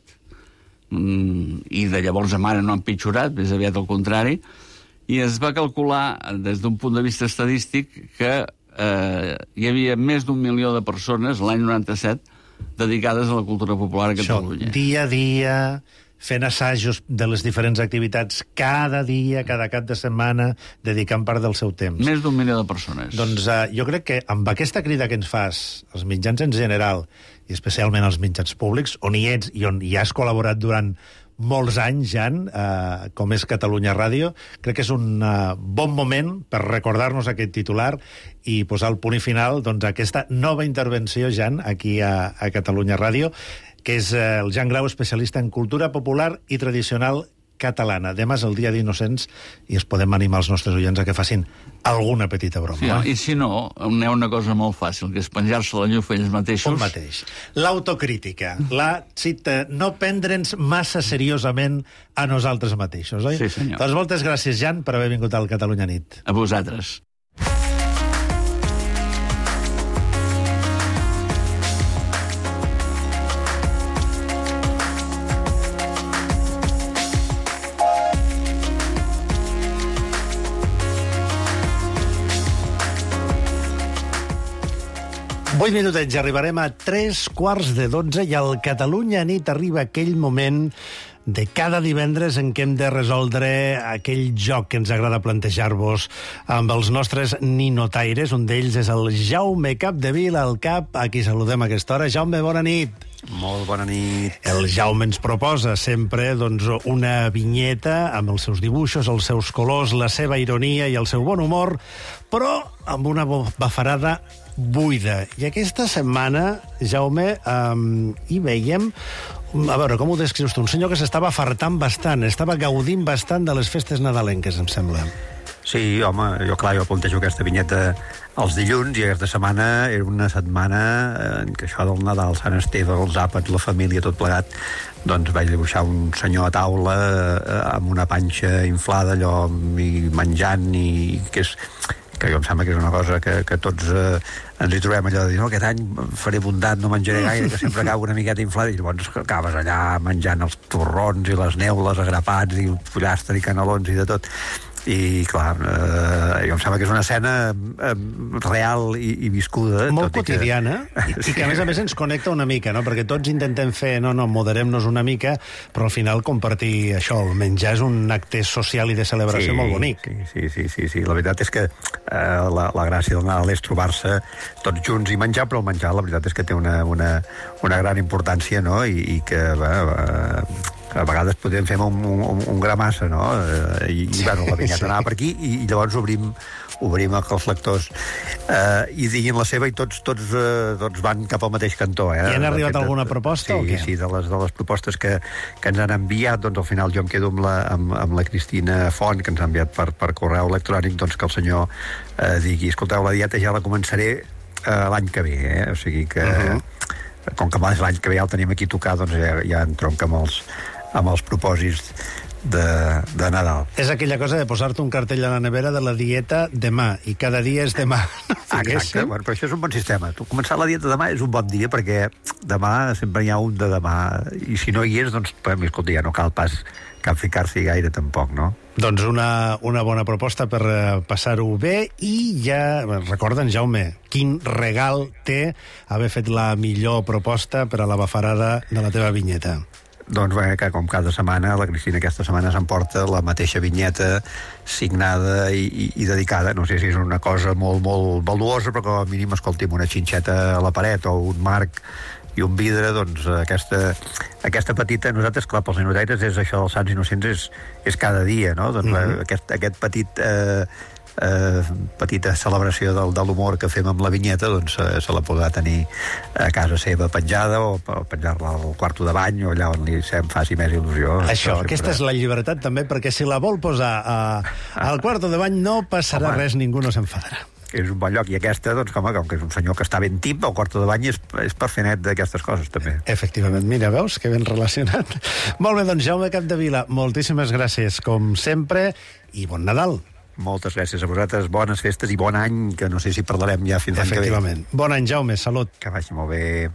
i de llavors a mare no han pitjorat, més aviat al contrari, i es va calcular, des d'un punt de vista estadístic, que Eh, hi havia més d'un milió de persones l'any noranta-set dedicades a la cultura popular a Catalunya. Això, dia a dia, fent assajos de les diferents activitats, cada dia, cada cap de setmana, dedicant part del seu temps. Més d'un milió de persones. Doncs eh, jo crec que amb aquesta crida que ens fas, els mitjans en general, i especialment els mitjans públics, on hi ets i on hi has col·laborat durant molts anys, Jan, eh, com és Catalunya Ràdio, crec que és un eh, bon moment per recordar-nos aquest titular i posar el punt i final doncs, a aquesta nova intervenció, Jan, aquí a, a Catalunya Ràdio, que és eh, el Jan Grau, especialista en cultura popular i tradicional catalana. Demà és el Dia d'Innocents i es podem animar els nostres oients a que facin alguna petita broma. Sí, eh? I si no, n'hi ha una cosa molt fàcil, que és penjar-se la llufa ells mateixos. Un mateix. L'autocrítica. La cita, no prendre'ns massa seriosament a nosaltres mateixos, oi? Sí, senyor. Doncs moltes gràcies, Jan, per haver vingut al Catalunya Nit. A vosaltres. Vuit minutets, ja arribarem a tres quarts de dotze i al Catalunya Nit arriba aquell moment de cada divendres en què hem de resoldre aquell joc que ens agrada plantejar-vos amb els nostres ninotaires. Un d'ells és el Jaume Capdevila, el Cap, a qui saludem a aquesta hora. Jaume, bona nit. Molt bona nit. El Jaume ens proposa sempre doncs, una vinyeta amb els seus dibuixos, els seus colors, la seva ironia i el seu bon humor, però amb una bafarada buida. I aquesta setmana, Jaume, um, hi veiem... A veure, com ho descrius tu? Un senyor que s'estava fartant bastant, estava gaudint bastant de les festes nadalenques, em sembla. Sí, home, jo clar, jo plantejo aquesta vinyeta els dilluns i aquesta setmana era una setmana en què això del Nadal, Sant Esteve, els àpats, la família, tot plegat, doncs vaig dibuixar un senyor a taula eh, amb una panxa inflada, allò, i menjant, i que és... que jo em sembla que és una cosa que, que tots eh, ens hi trobem allò de dir, no, aquest any faré bondat, no menjaré gaire, que sempre acabo una miqueta inflada, i llavors acabes allà menjant els torrons i les neules agrapats i el pollastre i canelons i de tot. I, clar, eh, jo em sembla que és una escena eh, real i, i viscuda. Molt tot quotidiana, i, que... i, i que a més a més ens connecta una mica, no? Perquè tots intentem fer, no, no, moderem-nos una mica, però al final compartir això, el menjar és un acte social i de celebració sí, molt bonic. Sí, sí, sí, sí. La veritat és que eh, la, la gràcia del Nadal és trobar-se tots junts i menjar, però el menjar la veritat és que té una, una, una gran importància, no? I, i que... Va, va, a vegades podem fer un, un, un gra massa, no? I, i bueno, la vinyeta sí. anava per aquí i, i llavors obrim, obrim els lectors eh, i diguin la seva i tots, tots, eh, tots van cap al mateix cantó. Eh? I han arribat Aquest, alguna proposta sí, o què? Sí, de les, de les propostes que, que ens han enviat, doncs al final jo em quedo amb la, amb, amb la Cristina Font, que ens ha enviat per, per correu electrònic, doncs que el senyor eh, digui, escolteu, la dieta ja la començaré eh, l'any que ve, eh? O sigui que, uh-huh. com que l'any que ve ja el tenim aquí tocat, doncs ja, ja entronca amb els amb els propòsits de, de Nadal. És aquella cosa de posar-te un cartell a la nevera de la dieta demà, i cada dia és demà. Exacte, bueno, però això és un bon sistema. Tu començar la dieta demà és un bon dia, perquè demà sempre hi ha un de demà, i si no hi és, doncs, escolta, ja no cal pas cap ficar-s'hi gaire tampoc, no? Doncs una, una bona proposta per uh, passar-ho bé, i ja, recorda'm, Jaume, quin regal té haver fet la millor proposta per a la bafarada de la teva vinyeta. Doncs bé, que com cada setmana, la Cristina aquesta setmana s'emporta la mateixa vinyeta signada i, i, i dedicada. No sé si és una cosa molt, molt valuosa, però com a mínim, escolti'm, una xinxeta a la paret o un marc i un vidre, doncs aquesta, aquesta petita... Nosaltres, clar, pels ninotaires, és això dels Sants Innocents, és, és cada dia, no? Doncs mm-hmm. aquest, aquest petit... Eh, Eh, petita celebració del, de l'humor que fem amb la vinyeta, doncs eh, se la podrà tenir a casa seva penjada, o, o penjar-la al quarto de bany, o allà on li em faci més il·lusió. Això, aquesta és la llibertat també, perquè si la vol posar a, al quarto de bany no passarà home, res, ningú no s'enfadarà. És un bon lloc, i aquesta, doncs, com, com que és un senyor que està ben tip, el quarto de bany és, és per fer net d'aquestes coses, també. Efectivament, mira, veus, que ben relacionat. Molt bé, doncs, Jaume Capdevila, moltíssimes gràcies, com sempre, i bon Nadal. Moltes gràcies a vosaltres, bones festes i bon any, que no sé si parlarem ja fins l'any que ve. Efectivament. Bon any, Jaume, salut. Que vagi molt bé.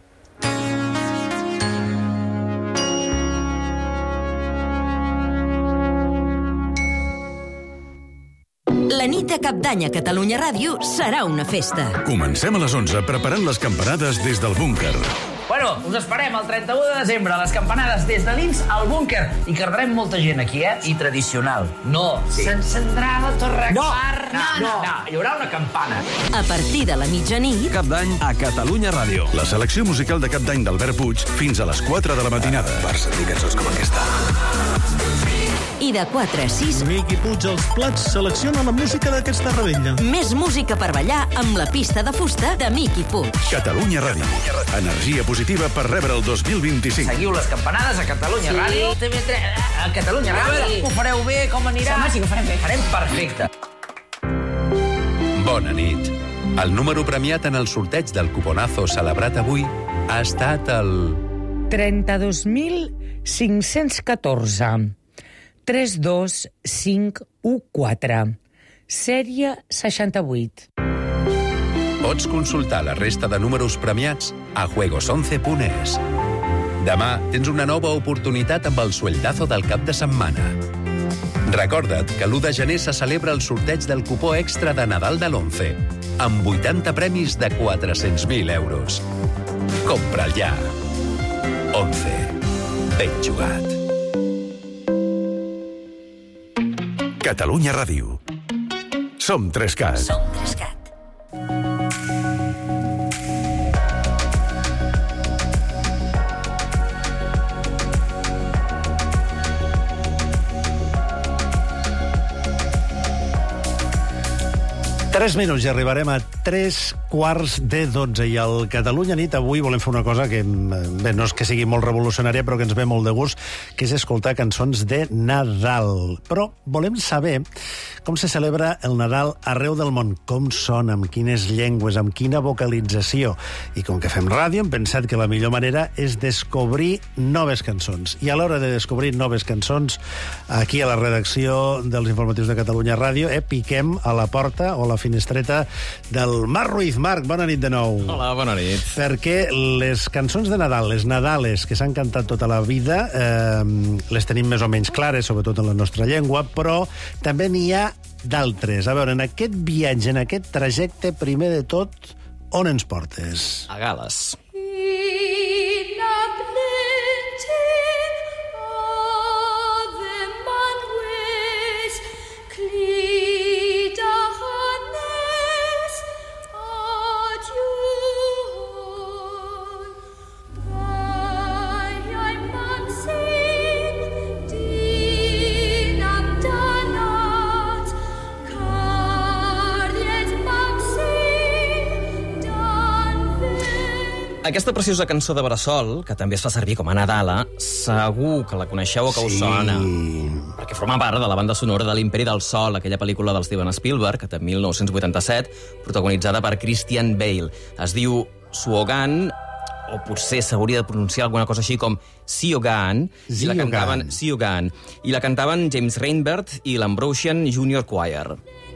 La nit de Cap d'Any a Catalunya Ràdio serà una festa. Comencem a les onze preparant les campanades des del búnquer. Bueno, us esperem el trenta-u de desembre a les campanades des de dins al búnquer. I quedarem molta gent aquí, eh? I tradicional. No, sí. S'encendrà la torre no. Car. No, no, no, no. Hi haurà una campana. A partir de la mitjanit... Cap d'Any a Catalunya Ràdio. La selecció musical de Cap d'Any d'Albert Puig fins a les quatre de la matinada. Per sentir cançons com aquesta. I de quatre a sis... Miqui Puig als plats selecciona la música d'aquesta rebella. Més música per ballar amb la pista de fusta de Miqui Puig. Catalunya Ràdio. Energia positiva per rebre el dos mil vint-i-cinc. Seguiu les campanades a Catalunya sí. Ràdio. T V tres, a Catalunya Ràdio. Sí. Ho fareu bé, com anirà? Sí, sí, ho farem bé. Farem perfecte. Bona nit. El número premiat en el sorteig del cuponazo celebrat avui ha estat el... trenta-dos mil cinc-cents catorze. tres dos cinc u quatre. Sèrie seixanta-vuit. Pots consultar la resta de números premiats a juegos once punt es. Demà tens una nova oportunitat amb el sueldazo del cap de setmana. Recorda't que l'u de gener se celebra el sorteig del cupó extra de Nadal de l'Once, amb vuitanta premis de quatre-cents mil euros. Compra'l ja. Once. Ben jugat. Catalunya Ràdio. Som Trescat. Som Trescat. Tres minuts i arribarem a tres quarts de dotze. I al Catalunya Nit avui volem fer una cosa que, bé, no és que sigui molt revolucionària, però que ens ve molt de gust, que és escoltar cançons de Nadal. Però volem saber com se celebra el Nadal arreu del món, com sona, amb quines llengües, amb quina vocalització. I com que fem ràdio, hem pensat que la millor manera és descobrir noves cançons. I a l'hora de descobrir noves cançons, aquí a la redacció dels informatius de Catalunya Ràdio, eh, piquem a la porta o a la finestreta del Marc Ruiz. Marc, bona nit de nou. Hola, bona nit. Perquè les cançons de Nadal, les Nadales que s'han cantat tota la vida, eh, les tenim més o menys clares, sobretot en la nostra llengua, però també n'hi ha d'altres. A veure, en aquest viatge, en aquest trajecte, primer de tot, on ens portes? A Gales. Aquesta preciosa cançó de Bressol, que també es fa servir com a Nadala, segur que la coneixeu o que us Sí. sona. Perquè forma part de la banda sonora de l'Imperi del Sol, aquella pel·lícula del Steven Spielberg, de mil nou-cents vuitanta-set, protagonitzada per Christian Bale. Es diu Suogan, o potser s'hauria de pronunciar alguna cosa així com Siogan, i la cantaven Siogan, i la cantaven James Reinbert i l'Ambrosian Junior Choir.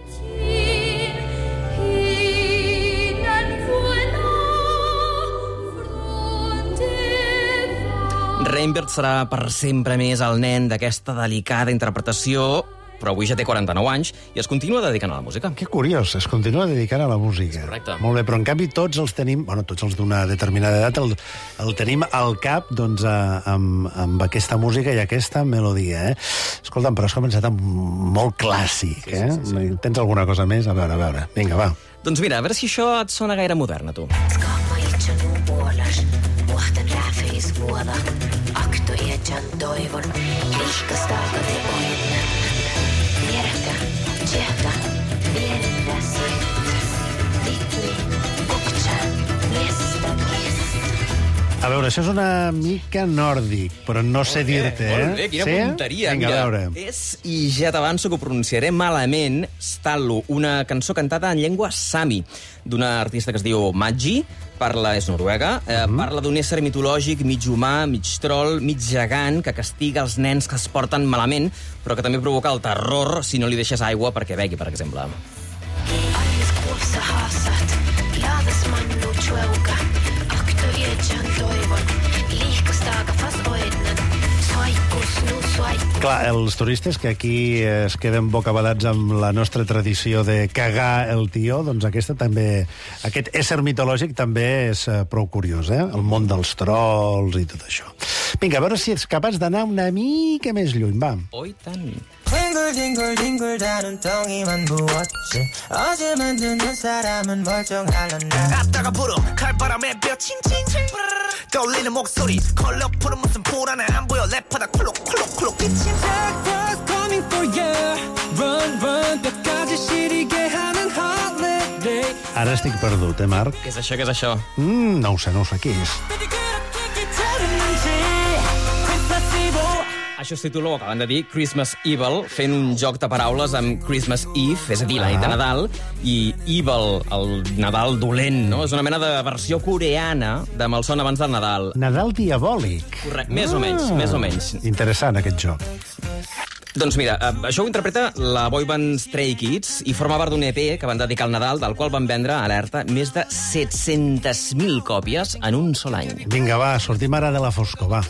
Reinbert serà per sempre més el nen d'aquesta delicada interpretació, però avui ja té quaranta-nou anys i es continua dedicant a la música. Que curiós, es continua dedicant a la música. Correcte. Molt bé, però en canvi tots els tenim, bueno, tots els d'una determinada edat, el, el tenim al cap, doncs, a, amb, amb aquesta música i aquesta melodia, eh? Escolta'm, però has començat amb molt clàssic, eh? Sí, sí, sí. Tens alguna cosa més? A veure, a veure. Vinga, va. Doncs mira, a veure si això et sona gaire modern, a tu. A veure, això és una mica nòrdic, però no sé dir-te, eh? Molt bé, quina sí? punteria. Vinga, a veure. És, i ja t'avanço que ho pronunciaré malament, Stallo, una cançó cantada en llengua sami, d'una artista que es diu Maggi, parla, és noruega, eh, uh -huh. parla d'un ésser mitològic, mig humà, mig troll, mig gegant, que castiga els nens que es porten malament, però que també provoca el terror si no li deixes aigua perquè begui, per exemple. Clar, els turistes que aquí es queden bocabadats amb la nostra tradició de cagar el tió, doncs aquesta també, aquest ésser mitològic també és prou curiós, eh? El món dels trolls i tot això. Vinga, a veure si ets capaç d'anar una mica més lluny, va. Oh, i tant. 뒹굴뒹굴 뒹굴다는 덩이만 부었지 어제 만든 눈사람은 멀쩡할란다 갔다가 불어 칼바람에 뼈 칭칭칭 떠올리는 목소리 컬러풀은 무슨 보라네 안 보여 랩하다 콜록콜록콜록 기침 Jackpot coming for you Run run 뼈까지 시리게 하는 holiday Ara estic perdut, eh, Marc? Què és això, què és això? Mm, no ho sé, no ho sé, qui és? Això es titula, ho acaben de dir, Christmas Evil, fent un joc de paraules amb Christmas Eve, és a dir, la nit de Nadal, i Evil, el Nadal dolent, no? És una mena de versió coreana de Malson abans del Nadal. Nadal diabòlic. Correcte, més o menys, més o menys. Interessant, aquest joc. Doncs mira, això ho interpreta la boyband Stray Kids i forma part d'un E P que van dedicar al Nadal, del qual van vendre, alerta, més de set-centes mil còpies en un sol any. Vinga, va, sortim ara de la foscor, va.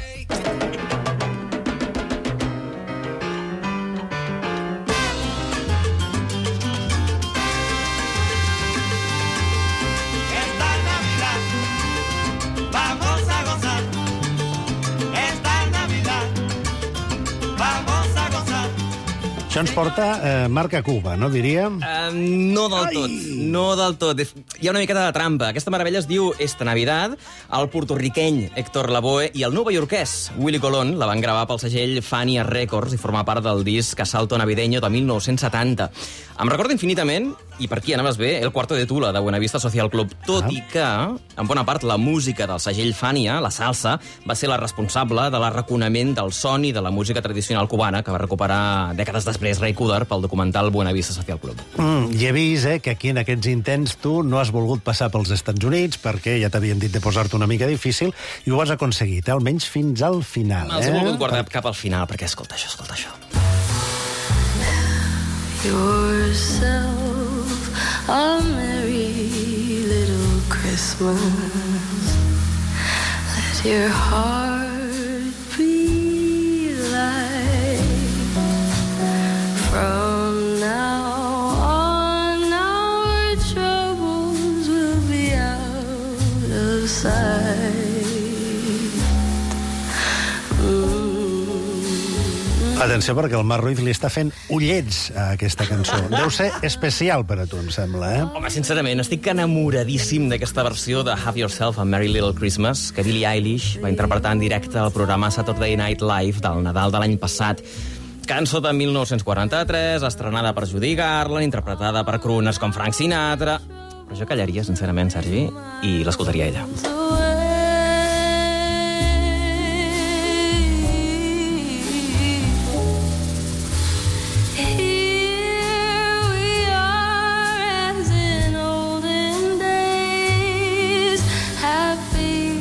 Això ens porta eh, Marc a Cuba, no diríem? Uh, no del Ai. tot, no del tot. Hi ha una miqueta de trampa. Aquesta meravella es diu Esta Navidad. El portorriqueny Héctor Lavoe i el novaiorquès Willy Colón la van gravar pel segell Fania Records i formar part del disc Asalto Navideño de mil nou-cents setanta. Em recordo infinitament, i per aquí anaves bé, el Cuarto de Tula de Buenavista Social Club, tot ah. i que, en bona part, la música del segell Fania, la salsa, va ser la responsable de l'arraconament del son i de la música tradicional cubana que va recuperar dècades després Ray Cooder pel documental Buenavista Social Club. Mm, I he vist eh, que aquí en aquests intents tu no has volgut passar pels Estats Units perquè ja t'havien dit de posar-te una mica difícil i ho has aconseguit, eh, almenys fins al final. Me'ls eh? he volgut guardar cap al final perquè escolta això, escolta això. Yourself a merry little Christmas. Let your heart be light. From now on, our troubles will be out of sight. Atenció, perquè el Marc Ruiz li està fent ullets a aquesta cançó. Deu ser especial per a tu, em sembla, eh? Home, sincerament, estic enamoradíssim d'aquesta versió de Have Yourself a Merry Little Christmas que Billie Eilish va interpretar en directe al programa Saturday Night Live del Nadal de l'any passat. Cançó de mil nou-cents quaranta-tres, estrenada per Judy Garland, interpretada per crooners com Frank Sinatra... Però jo callaria, sincerament, Sergi, i l'escoltaria ella. Happy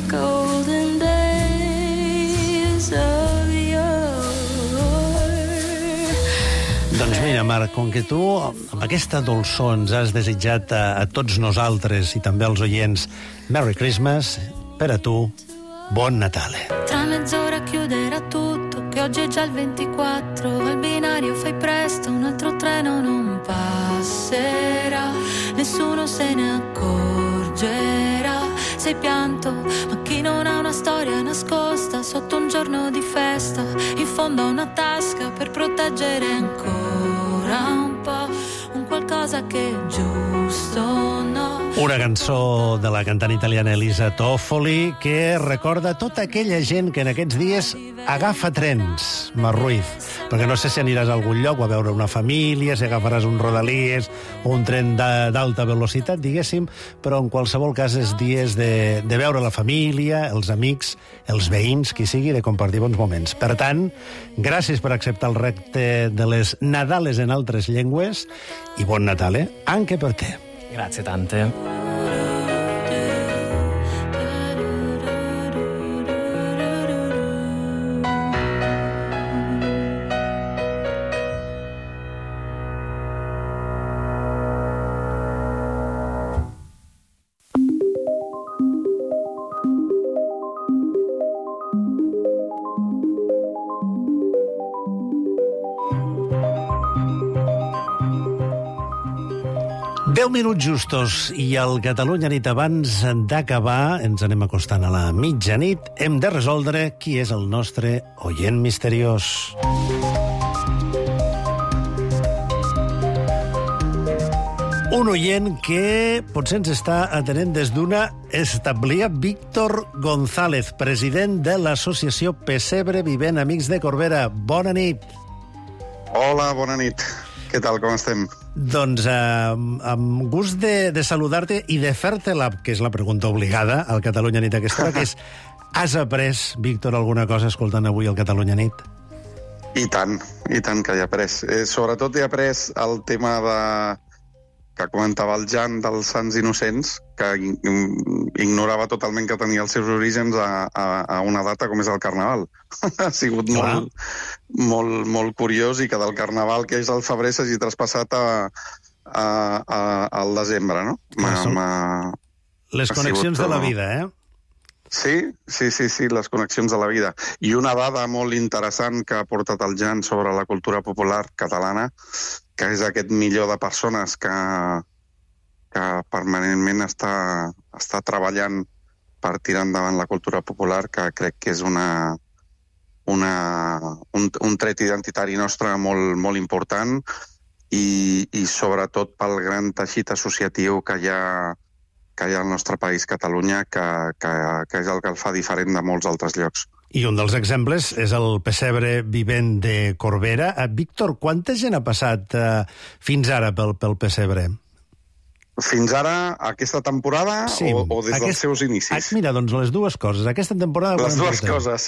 mira, Marc, com que tu amb aquesta dolçor ens has desitjat a, a tots nosaltres i també als oients Merry Christmas, per a tu, buon Natale. Tra mezz'ora chiuderà tutto, che oggi è già il ventiquattro, al binario fai presto, un altro treno non passerà, nessuno se ne accorgerà, sei pianto, ma chi non ha una storia nascosta sotto un giorno di festa, in fondo a una tasca per proteggere ancora un po', un qualcosa che è giusto, no? Una cançó de la cantant italiana Elisa Toffoli que recorda tota aquella gent que en aquests dies agafa trens, Marruiz, perquè no sé si aniràs a algun lloc o a veure una família, si agafaràs un Rodalies o un tren d'alta velocitat, diguéssim, però en qualsevol cas és dies de, de veure la família, els amics, els veïns, qui sigui, de compartir bons moments. Per tant, gràcies per acceptar el repte de les Nadales en altres llengües i bon Natale, anche per te. Grazie tante. deu minuts justos i el Catalunya nit abans d'acabar, ens anem acostant a la mitjanit, hem de resoldre qui és el nostre oient misteriós. Un oient que potser ens està atenent des d'una establia, Víctor González, president de l'associació Pessebre Vivent Amics de Corbera. Bona nit. Hola, bona nit. Què tal, com estem? Doncs eh, amb gust de, de saludar-te i de fer-te la, que és la pregunta obligada al Catalunya Nit aquesta hora, que és, has après, Víctor, alguna cosa escoltant avui el Catalunya Nit? I tant, i tant que he après. Eh, sobretot he après el tema de que comentava el Jan dels Sants Innocents, que ignorava totalment que tenia els seus orígens a, a, a una data com és el Carnaval. Ha sigut molt, molt, molt curiós i que del Carnaval, que és al febrer, s'hagi traspassat a, a, a, al desembre, no? Ma, ma, les connexions sigut, de la vida, eh? Sí, sí, sí, sí, les connexions de la vida. I una dada molt interessant que ha portat el Jan sobre la cultura popular catalana, que és aquest milió de persones que, que permanentment està, està treballant per tirar endavant la cultura popular, que crec que és una, una, un, un tret identitari nostre molt, molt important i, i sobretot pel gran teixit associatiu que hi ha, que hi ha al nostre país, Catalunya, que, que, que és el que el fa diferent de molts altres llocs. I un dels exemples és el Pessebre Vivent de Corbera. Víctor, quanta gent ha passat eh, fins ara pel, pel Pessebre? Fins ara, aquesta temporada sí, o, o des aquest... dels seus inicis? Ah, mira, doncs les dues coses. Aquesta temporada... Les dues coses.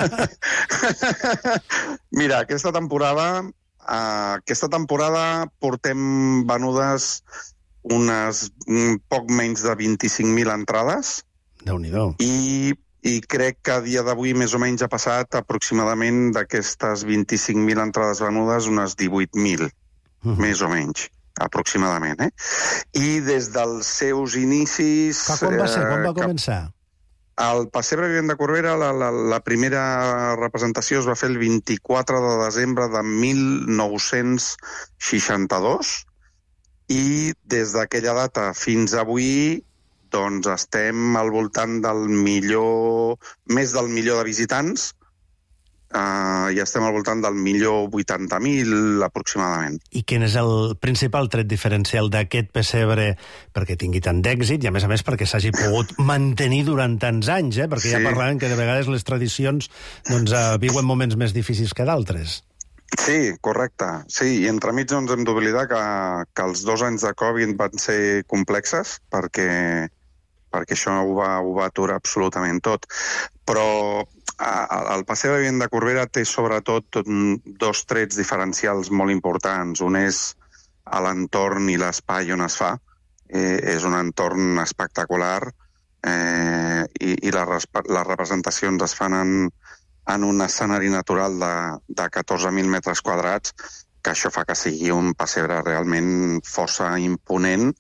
Mira, aquesta temporada, uh, aquesta temporada portem venudes unes un poc menys de vint-i-cinc mil entrades. Déu-n'hi-do. I... I crec que a dia d'avui més o menys ha passat aproximadament d'aquestes vint-i-cinc mil entrades venudes unes divuit mil, uh-huh. més o menys, aproximadament. Eh? I des dels seus inicis... Fa quan va ser? Quan va començar? El Pessebre Vivent de Corbera, la, la, la primera representació es va fer el vint-i-quatre de desembre de mil nou-cents seixanta-dos i des d'aquella data fins avui doncs estem al voltant del milió, més del milió de visitants, uh, i estem al voltant del milió vuitanta mil aproximadament. I quin és el principal tret diferencial d'aquest pessebre perquè tingui tant d'èxit i, a més a més, perquè s'hagi pogut mantenir durant tants anys, eh? Perquè sí. Ja parlàvem que de vegades les tradicions doncs, uh, viuen moments més difícils que d'altres. Sí, correcte. Sí, i entremig no ens hem d'oblidar que, que els dos anys de Covid van ser complexes perquè... perquè això ho va, ho va aturar absolutament tot. Però el Pessebre Vivent de Corbera té sobretot dos trets diferencials molt importants. Un és a l'entorn i l'espai on es fa. Eh, és un entorn espectacular eh, i, i les, les representacions es fan en, en un escenari natural de, de catorze mil metres quadrats que això fa que sigui un pessebre realment força imponent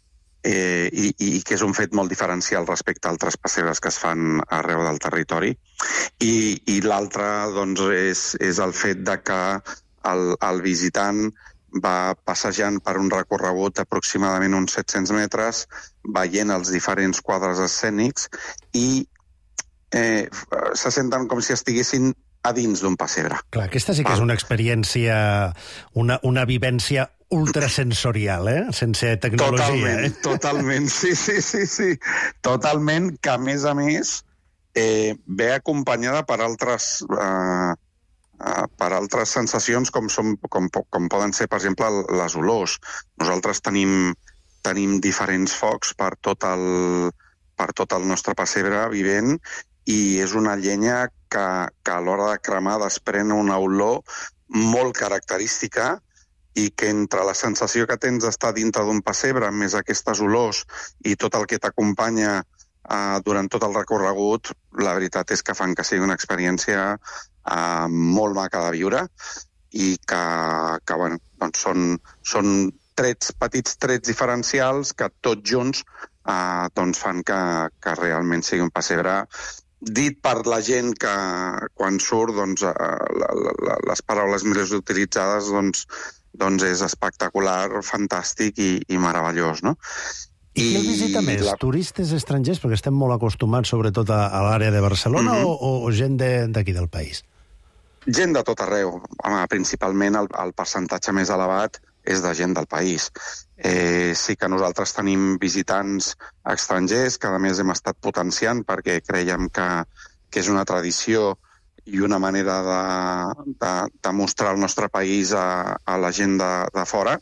eh, i, i que és un fet molt diferencial respecte a altres pessebres que es fan arreu del territori. I, i l'altre doncs, és, és el fet de que el, el visitant va passejant per un recorregut d'aproximadament uns set-cents metres, veient els diferents quadres escènics i eh, se senten com si estiguessin a dins d'un pessebre. Clar, aquesta sí que és una experiència, una, una vivència ultrasensorial, eh? Sense tecnologia. Totalment, eh? totalment, sí, sí, sí, sí. Totalment, que a més a més eh, ve acompanyada per altres... Eh, Uh, per altres sensacions com, som, com, com poden ser, per exemple, les olors. Nosaltres tenim, tenim diferents focs per tot, el, per tot el nostre pessebre vivent i és una llenya que, que a l'hora de cremar desprèn una olor molt característica i que entre la sensació que tens d'estar dintre d'un pessebre, més aquestes olors i tot el que t'acompanya uh, durant tot el recorregut, la veritat és que fan que sigui una experiència Uh, molt maca de viure i que, que bueno, doncs són, són trets, petits trets diferencials que tots junts uh, doncs fan que, que realment sigui un pessebre dit per la gent que quan surt doncs, uh, la, la, les paraules més utilitzades doncs, doncs és espectacular, fantàstic i, i meravellós, no? I qui el visita més? La... Turistes estrangers? Perquè estem molt acostumats sobretot a, a l'àrea de Barcelona mm-hmm. o, o gent d'aquí de, del país? Gent de tot arreu. Home, principalment el, el percentatge més elevat és de gent del país. Eh, sí que nosaltres tenim visitants estrangers que a més hem estat potenciant perquè creiem que, que és una tradició i una manera de, de, de mostrar el nostre país a, a la gent de, de fora.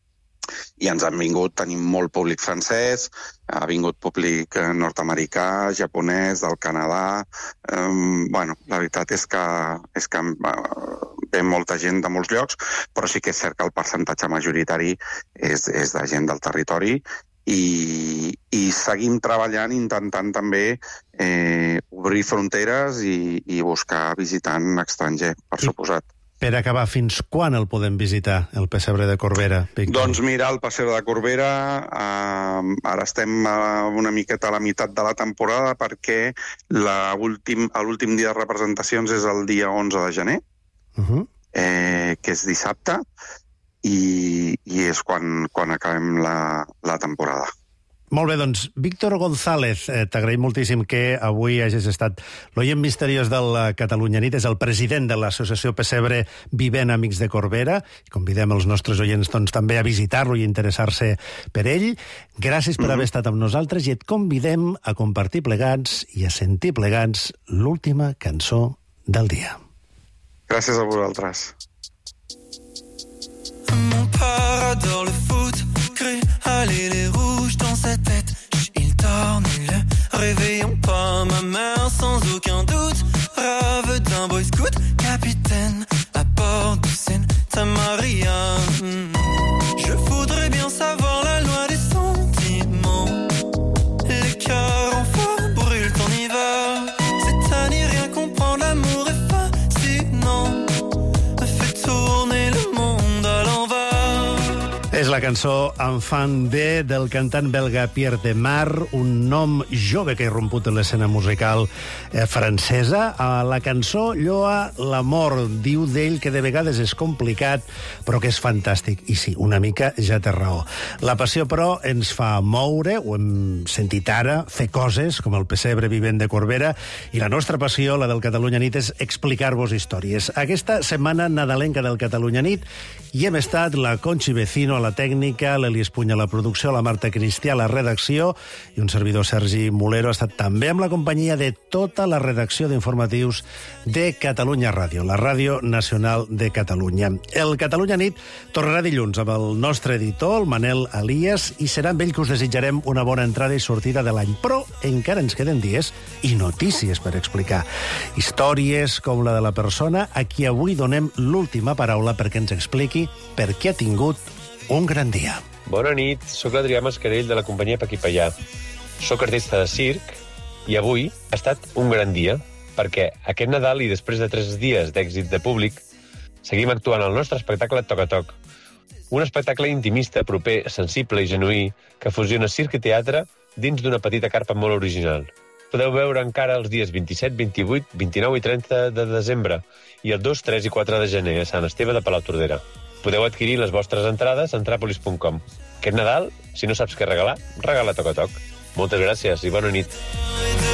I ens han vingut, tenim molt públic francès, ha vingut públic nord-americà, japonès, del Canadà. Um, bueno, la veritat és que, és que uh, ve molta gent de molts llocs, però sí que és cert que el percentatge majoritari és, és de gent del territori i, i seguim treballant intentant també eh, obrir fronteres i, i buscar visitant estranger, per suposat. Per acabar, fins quan el podem visitar, el pessebre de Corbera, Víctor? Doncs mira, el pessebre de Corbera, eh, ara estem uh, una miqueta a la meitat de la temporada perquè l'últim dia de representacions és el dia onze de gener, uh-huh. eh, que és dissabte, i, i és quan, quan acabem la, la temporada. Molt bé, doncs, Víctor González, eh, t'agraïm moltíssim que avui hagis estat l'oient misteriós del Catalunya Nit, és el president de l'associació Pessebre Vivent Amics de Corbera. Convidem els nostres oients doncs, també a visitar-lo i interessar-se per ell. Gràcies per mm-hmm. haver estat amb nosaltres i et convidem a compartir plegats i a sentir plegats l'última cançó del dia. Gràcies a vosaltres. Mon père adore le foot, gris, allez les rouges dans sa tête. Il torne le réveillon, pas ma mère sans aucun doute. Rave d'un boy scout, capitaine à bord de Sainte Maria. Je voudrais bien savoir la loi des sentiments. Les cœurs en feu brûlent en hiver. C'est à n'y rien comprendre, l'amour est fascinant. Fait tourner le monde à l'envers. És la cançó Enfant de del cantant belga Pierre Demar, un nom jove que ha irromput en l'escena musical eh, francesa. A la cançó lloa l'amor, diu d'ell que de vegades és complicat, però que és fantàstic. I sí, una mica ja té raó. La passió, però, ens fa moure, ho hem sentit ara, fer coses, com el pessebre vivent de Corbera, i la nostra passió, la del Catalunya Nit, és explicar-vos històries. Aquesta setmana nadalenca del Catalunya Nit hi hem estat la Conchi Vecino a la tècnica, l'Eli Espunya a la producció, la Marta Cristià a la redacció i un servidor, Sergi Mulero, ha estat també amb la companyia de tota la redacció d'informatius de Catalunya Ràdio, la Ràdio Nacional de Catalunya. El Catalunya Nit tornarà dilluns amb el nostre editor, el Manel Elias, i serà amb ell que us desitjarem una bona entrada i sortida de l'any. Però encara ens queden dies i notícies per explicar. Històries com la de la persona a qui avui donem l'última paraula perquè ens expliqui per què ha tingut un gran dia. Bona nit, sóc l'Adrià Mascarell de la companyia Paquipallà. Soc artista de circ i avui ha estat un gran dia perquè aquest Nadal i després de tres dies d'èxit de públic seguim actuant al nostre espectacle Toc a Toc. Un espectacle intimista, proper, sensible i genuí que fusiona circ i teatre dins d'una petita carpa molt original. Podeu veure encara els dies vint-i-set, vint-i-vuit, vint-i-nou i trenta de desembre i el dos, tres i quatre de gener a Sant Esteve de Palautordera. Podeu adquirir les vostres entrades a entràpolis punt com. Aquest Nadal, si no saps què regalar, regala Toc a Toc. Moltes gràcies i bona nit.